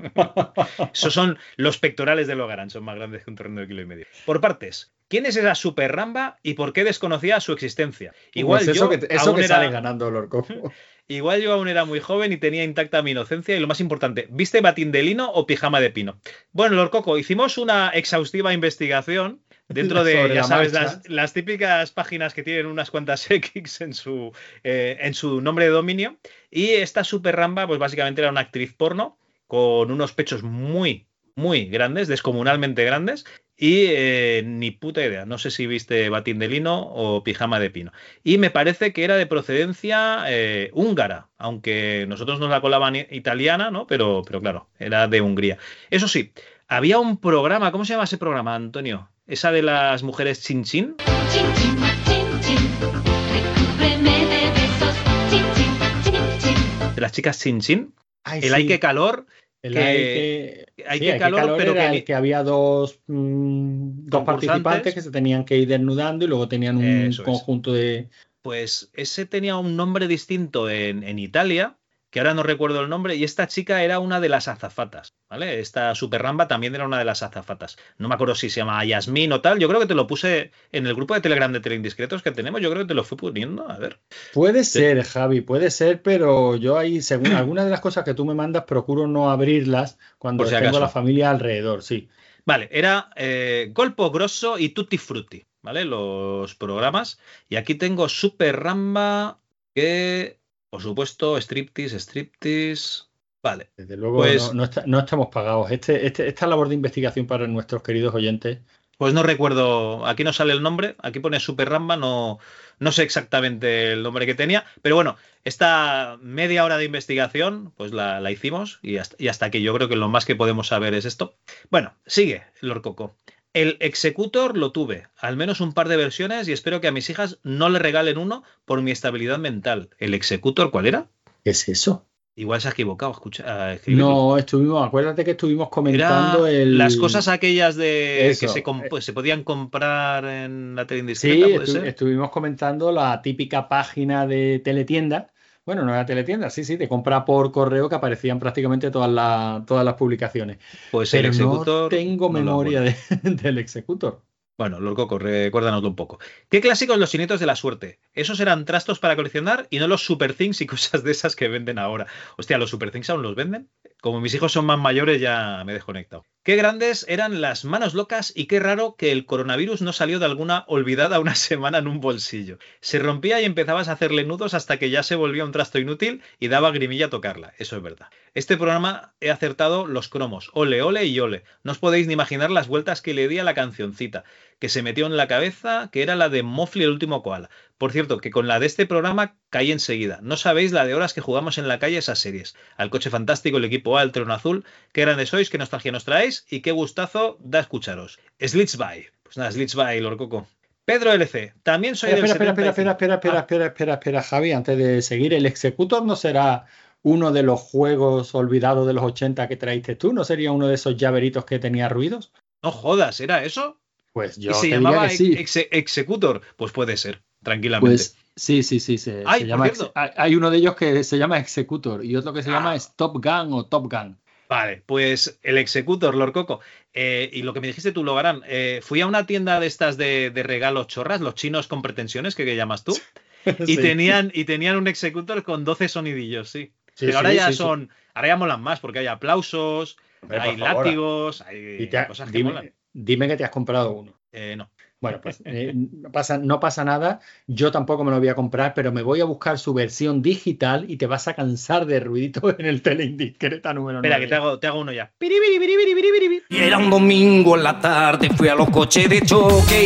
Esos son los pectorales de Logarán, son más grandes que un torrezno de kilo y medio. Por partes, ¿quién es esa super ramba y por qué desconocía su existencia? Igual pues eso yo que, eso aún que era... sale ganando Lord Coco. Igual yo aún era muy joven y tenía intacta mi inocencia y lo más importante, ¿viste batín de lino o pijama de pino? Bueno, Lord Coco, hicimos una exhaustiva investigación dentro de, ya sabes, las, las típicas páginas que tienen unas cuantas X en su, eh, en su nombre de dominio, y esta super ramba pues básicamente era una actriz porno con unos pechos muy, muy grandes, descomunalmente grandes, y eh, ni puta idea, no sé si viste batín de lino o pijama de pino. Y me parece que era de procedencia eh, húngara, aunque nosotros nos la colaban italiana, ¿no? Pero, pero claro, era de Hungría. Eso sí, había un programa, ¿cómo se llama ese programa, Antonio? Esa de las mujeres chin chin. Chin chin, chin chin, recúbreme de besos, chin chin, chin chin. De las chicas chin chin. Ay, el sí. Hay que calor. El que, hay que, hay sí, que hay calor, que calor pero era que, el que había dos, mmm, dos participantes que se tenían que ir desnudando y luego tenían un conjunto es. de... Pues ese tenía un nombre distinto en, en Italia, que ahora no recuerdo el nombre, y esta chica era una de las azafatas, ¿vale? Esta super ramba también era una de las azafatas. No me acuerdo si se llama Yasmín o tal, yo creo que te lo puse en el grupo de Telegram de Teleindiscretos que tenemos, yo creo que te lo fui poniendo, a ver. Puede sí. ser, Javi, puede ser, pero yo ahí, según algunas de las cosas que tú me mandas, procuro no abrirlas cuando si tengo acaso. la familia alrededor, sí. Vale, era eh, Golpo Grosso y Tutti Frutti, ¿vale? Los programas, y aquí tengo super ramba que... Por supuesto, striptease, striptease. Vale. Desde luego pues, no, no, está, no estamos pagados. Este, este, esta labor de investigación para nuestros queridos oyentes. Pues no recuerdo, aquí no sale el nombre, aquí pone Super Ramba, no, no sé exactamente el nombre que tenía, pero bueno, esta media hora de investigación, pues la, la hicimos y hasta, y hasta aquí yo creo que lo más que podemos saber es esto. Bueno, sigue Lord Coco. El Executor lo tuve, al menos un par de versiones, y espero que a mis hijas no le regalen uno por mi estabilidad mental. ¿El Executor cuál era? ¿Qué es eso? Igual se ha equivocado. Escucha, uh, no, estuvimos, acuérdate que estuvimos comentando era el... las cosas aquellas de eso. que se, pues, se podían comprar en la Teleindiscreta. Sí, ¿puede estu ser? estuvimos comentando la típica página de teletienda. Bueno, no era teletienda, sí, sí, de compra por correo que aparecían prácticamente todas, la, todas las publicaciones. Pues Pero el Executor, no tengo no memoria de, del Executor. Bueno, Lord Coco, recuérdanoslo un poco. ¿Qué clásicos los sinitos de la suerte? Esos eran trastos para coleccionar y no los Super Things y cosas de esas que venden ahora. Hostia, ¿los Super Things aún los venden? Como mis hijos son más mayores ya me he desconectado. Qué grandes eran las manos locas y qué raro que el coronavirus no salió de alguna olvidada una semana en un bolsillo. Se rompía y empezabas a hacerle nudos hasta que ya se volvía un trasto inútil y daba grimilla tocarla. Eso es verdad. Este programa he acertado los cromos. Ole, ole y ole. No os podéis ni imaginar las vueltas que le di a la cancioncita que se metió en la cabeza, que era la de Mofli el último koala. Por cierto, que con la de este programa caí enseguida. No sabéis la de horas que jugamos en la calle esas series. Al Coche Fantástico, el Equipo A, el Trono Azul. Qué grandes sois, qué nostalgia nos traéis y qué gustazo da escucharos. Slits by. Pues nada, Slits by, Lord Coco. Pedro L C, también soy espera, del espera, setenta y cinco. espera, espera, espera, ah. espera, espera, espera, Javi, antes de seguir, ¿el Executor no será uno de los juegos olvidados de los ochenta que traíste tú? ¿No sería uno de esos llaveritos que tenía ruidos? No jodas, ¿era eso? Pues yo ¿Y se te llamaba diría que sí. ex Executor? Pues puede ser, tranquilamente. Pues sí, sí, sí. Se, Ay, se por llama cierto. Hay, hay uno de ellos que se llama Executor y otro que se Ah. llama Stop Gun o Top Gun. Vale, pues el Executor, Lord Coco. Eh, y lo que me dijiste tú, Logarán, eh, fui a una tienda de estas de, de regalos chorras, los chinos con pretensiones, que, que llamas tú, y, Sí. tenían, y tenían un Executor con doce sonidillos, sí. Sí, Pero ahora sí, ya sí, son, sí. ahora ya molan más, porque hay aplausos, Hombre, hay por favor. látigos, hay Y te ha- cosas que molan. dime, dime que te has comprado uno. Eh, no. Bueno, pues eh, no, pasa, no pasa nada, yo tampoco me lo voy a comprar, pero me voy a buscar su versión digital y te vas a cansar de ruiditos en el Tele Indiscreta número nueve. Espera, que te hago, te hago uno ya. Y era un domingo en la tarde, fui a los coches de choque.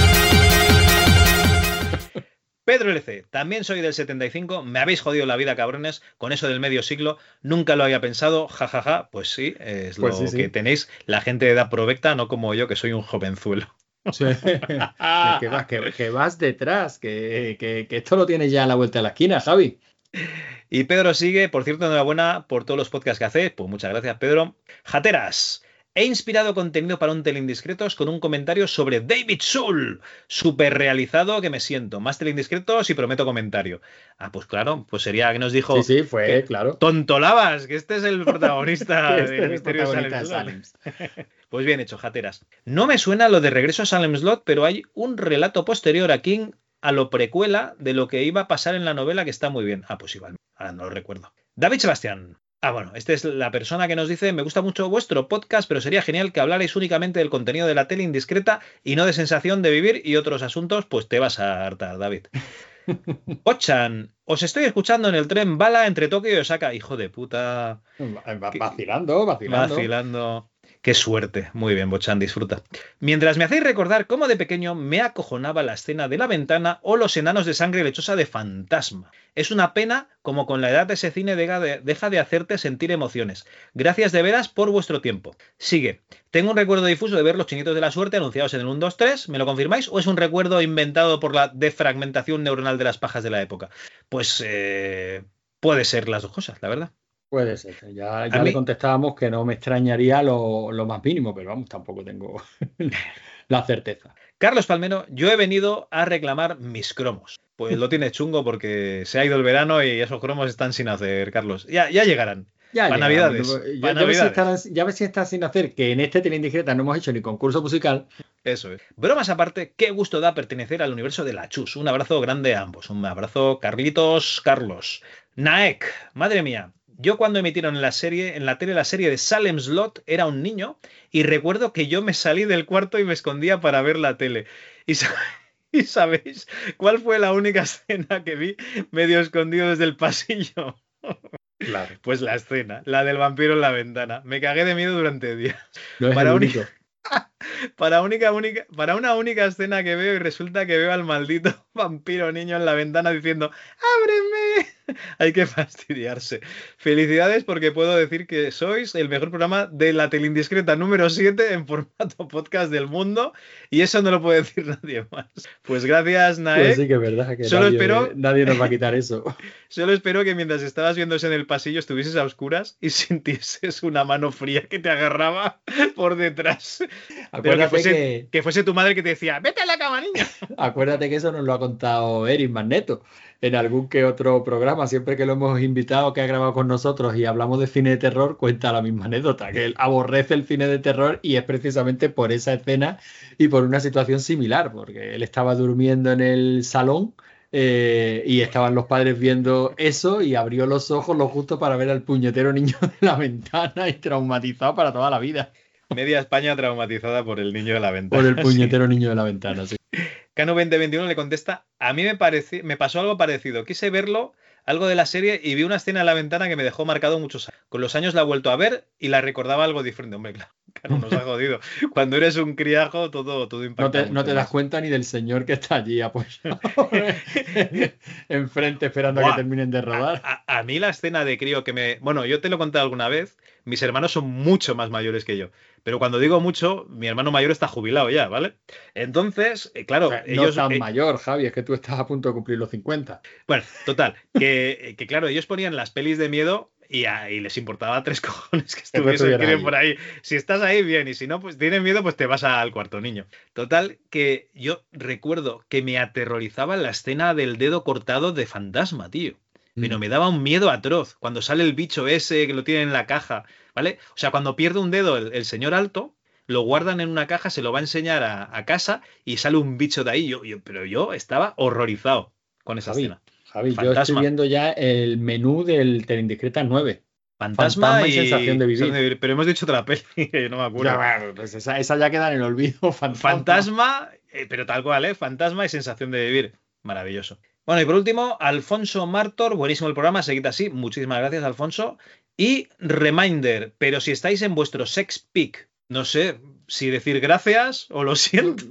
Pedro L C, también soy del setenta y cinco, me habéis jodido la vida, cabrones, con eso del medio siglo, nunca lo había pensado, jajaja, ja, ja. Pues sí, es pues lo sí, que sí. tenéis, la gente de edad provecta, no como yo, que soy un jovenzuelo. Sí. que, vas, que, que vas detrás, que, que, que esto lo tienes ya a la vuelta de la esquina, Javi. Y Pedro sigue, por cierto, enhorabuena por todos los podcasts que hacéis, pues muchas gracias, Pedro. Jateras. He inspirado contenido para un Teleindiscretos con un comentario sobre David Soul. Súper realizado que me siento. Más Teleindiscretos y prometo comentario. Ah, pues claro, pues sería que nos dijo... Sí, sí, fue, que, claro. Tontolabas, que este es el protagonista este del es el misterio de protagonista Salem. de Salem. Pues bien hecho, jateras. No me suena lo de Regreso a Salem Slot, pero hay un relato posterior a King a lo precuela de lo que iba a pasar en la novela que está muy bien. Ah, pues igual, ahora no lo recuerdo. David Sebastián. Ah, bueno, esta es la persona que nos dice: me gusta mucho vuestro podcast, pero sería genial que hablarais únicamente del contenido de la tele indiscreta y no de Sensación de Vivir y otros asuntos, pues te vas a hartar, David. Ochan, os estoy escuchando en el tren bala entre Tokio y Osaka. Hijo de puta. Vacilando, vacilando. Vacilando. Qué suerte. Muy bien, Bochan, disfruta. Mientras me hacéis recordar cómo de pequeño me acojonaba la escena de la ventana o los enanos de sangre lechosa de Fantasma. Es una pena como con la edad de ese cine deja de, deja de hacerte sentir emociones. Gracias de veras por vuestro tiempo. Sigue. Tengo un recuerdo difuso de ver los chinitos de la suerte anunciados en el uno, dos, tres. ¿Me lo confirmáis? ¿O es un recuerdo inventado por la defragmentación neuronal de las pajas de la época? Pues eh, puede ser las dos cosas, la verdad. Puede ser. Ya, ya mí... le contestábamos que no me extrañaría lo, lo más mínimo, pero vamos, tampoco tengo la certeza. Carlos Palmero, yo he venido a reclamar mis cromos. Pues lo tienes chungo porque se ha ido el verano y esos cromos están sin hacer, Carlos. Ya, ya llegarán. Ya, para ya, Navidades. Ya, para ya, Navidades. Ves si están, ya ves si están sin hacer, que en este Teleindiscreta no hemos hecho ni concurso musical. Eso es. Bromas aparte, qué gusto da pertenecer al universo de la Chus. Un abrazo grande a ambos. Un abrazo, Carlitos, Carlos. Naek, madre mía. Yo cuando emitieron en la serie, en la tele la serie de Salem Slot, era un niño y recuerdo que yo me salí del cuarto y me escondía para ver la tele. Y, ¿y sabéis cuál fue la única escena que vi medio escondido desde el pasillo? Claro. Pues la escena, la del vampiro en la ventana. Me cagué de miedo durante días. No es para, el única, único. para, única, única, para una única escena que veo y resulta que veo al maldito vampiro niño en la ventana diciendo ¡ábreme! Hay que fastidiarse. Felicidades porque puedo decir que sois el mejor programa de la Teleindiscreta número siete en formato podcast del mundo y eso no lo puede decir nadie más. Pues gracias, Naek. Pues sí que es verdad que solo nadie, espero, nadie nos va a quitar eso. Solo espero que mientras estabas viéndose en el pasillo estuvieses a oscuras y sintieses una mano fría que te agarraba por detrás. Pero que fuese, que... que fuese tu madre que te decía ¡vete a la cama, niña! Acuérdate que eso nos lo ha contado Eric Magneto en algún que otro programa, siempre que lo hemos invitado, que ha grabado con nosotros y hablamos de cine de terror, cuenta la misma anécdota, que él aborrece el cine de terror y es precisamente por esa escena y por una situación similar, porque él estaba durmiendo en el salón eh, y estaban los padres viendo eso y abrió los ojos lo justo para ver al puñetero niño de la ventana y traumatizado para toda la vida. Media España traumatizada por el niño de la ventana. Por el puñetero sí. niño de la ventana, sí. Cano veinte veintiuno le contesta, a mí me, pareci- me pasó algo parecido, quise verlo, algo de la serie y vi una escena en la ventana que me dejó marcado muchos años. Con los años la he vuelto a ver y la recordaba algo diferente. Hombre, claro, Cano nos ha jodido. Cuando eres un criajo todo, todo impacta. No te, mucho no te das más. cuenta ni del señor que está allí apoyado enfrente esperando Buah, a que terminen de rodar. A, a, a mí la escena de crío que me... Bueno, yo te lo he contado alguna vez, mis hermanos son mucho más mayores que yo. Pero cuando digo mucho, mi hermano mayor está jubilado ya, ¿vale? Entonces, eh, claro, O sea, ellos... No tan eh, mayor, Javi, es que tú estás a punto de cumplir los cincuenta. Bueno, total, que, que claro, ellos ponían las pelis de miedo y, a, y les importaba tres cojones que estuviesen por ahí. Si estás ahí, bien, y si no, pues tienes miedo, pues te vas al cuarto niño. Total, que yo recuerdo que me aterrorizaba la escena del dedo cortado de Fantasma, tío. Pero me daba un miedo atroz cuando sale el bicho ese que lo tiene en la caja, ¿vale? O sea, cuando pierde un dedo el, el señor alto, lo guardan en una caja, se lo va a enseñar a, a casa y sale un bicho de ahí. Yo, yo, pero yo estaba horrorizado con esa Javi, escena. Javi, Fantasma. Yo estoy viendo ya el menú del Teleindiscreta nueve. Fantasma, Fantasma y y sensación de vivir. Pero hemos dicho otra peli, no me acuerdo. Ya, bueno, pues esa, esa ya queda en el olvido. Fantasma, Fantasma eh, pero tal cual, ¿eh? Fantasma y sensación de vivir. Maravilloso. Bueno, y por último, Alfonso Martor, buenísimo el programa, seguid así. Muchísimas gracias, Alfonso. Y Reminder, pero si estáis en vuestro sex peak, no sé si decir gracias o lo siento.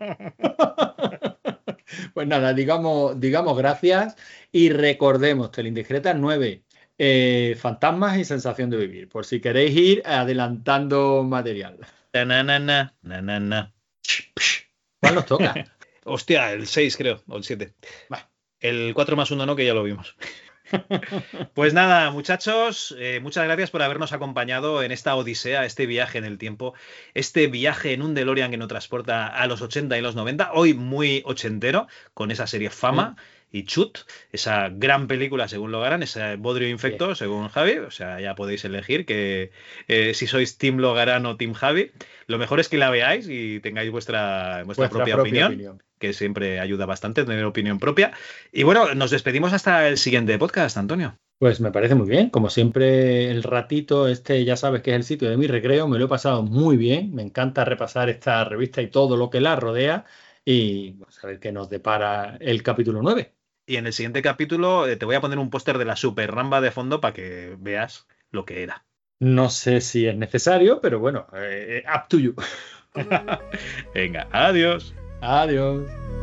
Pues nada, digamos, digamos gracias y recordemos, Teleindiscreta nueve, eh, Fantasmas y sensación de vivir, por si queréis ir adelantando material. Na, na, na, na, na, na. ¿Cuál nos toca? Hostia, el seis creo, o el siete. Bah. El cuatro más uno no, que ya lo vimos. Pues nada, muchachos, eh, muchas gracias por habernos acompañado en esta odisea, este viaje en el tiempo, este viaje en un DeLorean que nos transporta a los ochenta y los noventa, hoy muy ochentero, con esa serie Fama y Chut, esa gran película según Logaran, ese Bodrio Infecto Bien. según Javi, o sea, ya podéis elegir que eh, si sois Team Logaran o Team Javi, lo mejor es que la veáis y tengáis vuestra, vuestra, vuestra propia, propia opinión, opinión, que siempre ayuda bastante tener opinión propia. Y bueno, nos despedimos hasta el siguiente podcast, Antonio. Pues me parece muy bien, como siempre el ratito este ya sabes que es el sitio de mi recreo, me lo he pasado muy bien, me encanta repasar esta revista y todo lo que la rodea y vamos a ver qué nos depara el capítulo nueve. Y en el siguiente capítulo eh, te voy a poner un póster de la Super Ramba de fondo para que veas lo que era. No sé si es necesario, pero bueno, eh, up to you. Venga, adiós. Adiós.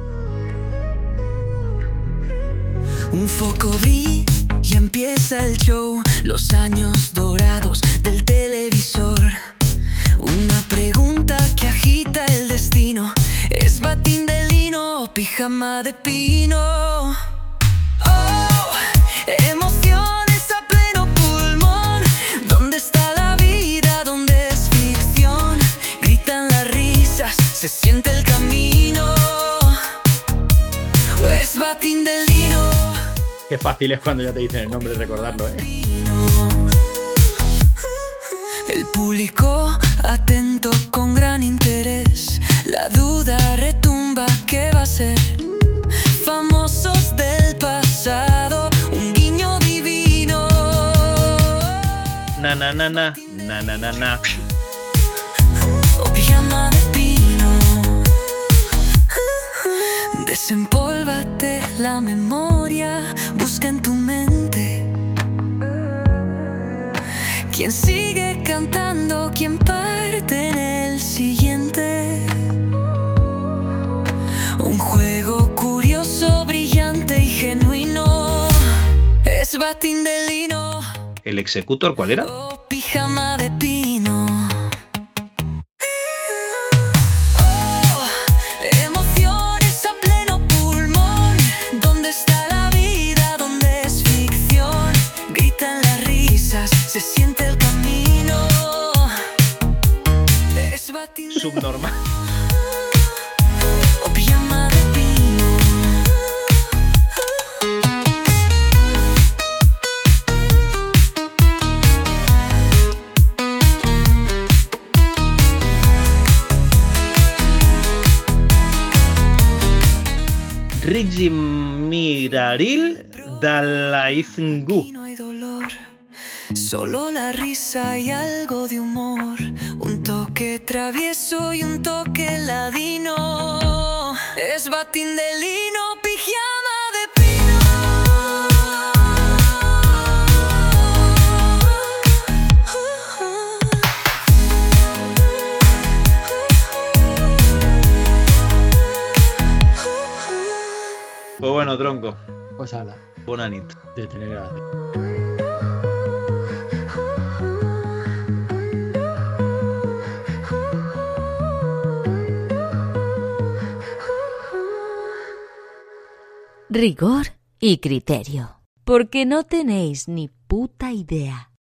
Un foco brilla y empieza el show, los años dorados del televisor. Una pregunta que agita el destino, ¿es batín de lino o pijama de pino? Oh, emociones a pleno pulmón, ¿dónde está la vida? ¿Dónde es ficción? Gritan las risas, se siente el camino, ¿es batín de lino? Qué fácil es cuando ya te dicen el nombre recordarlo, ¿eh? El público atento con gran interés, la duda retumba, ¿qué va a ser? Famosos del pasado, un guiño divino. Na na na na, na na na na. O pijama de pino. Desempólvate la memoria, busca en tu mente quién sigue cantando, quién parte en el siguiente. Un juego curioso, brillante y genuino, es batín de lino. ¿El Executor cuál era? O pijama de pino. Oh, emociones a pleno pulmón, ¿dónde está la vida? ¿Dónde es ficción? Gritan las risas, se siente el camino, es batín de Subnormal. o pijama de pino. Rigi Miraril Dalaizungu. No hay dolor, solo la risa y algo de humor, un toque travieso y un toque ladino, es batín de lino, pijama de pino. Pues bueno, tronco. Pues ala, Buena nit. de tener gracia. Rigor y criterio, porque no tenéis ni puta idea.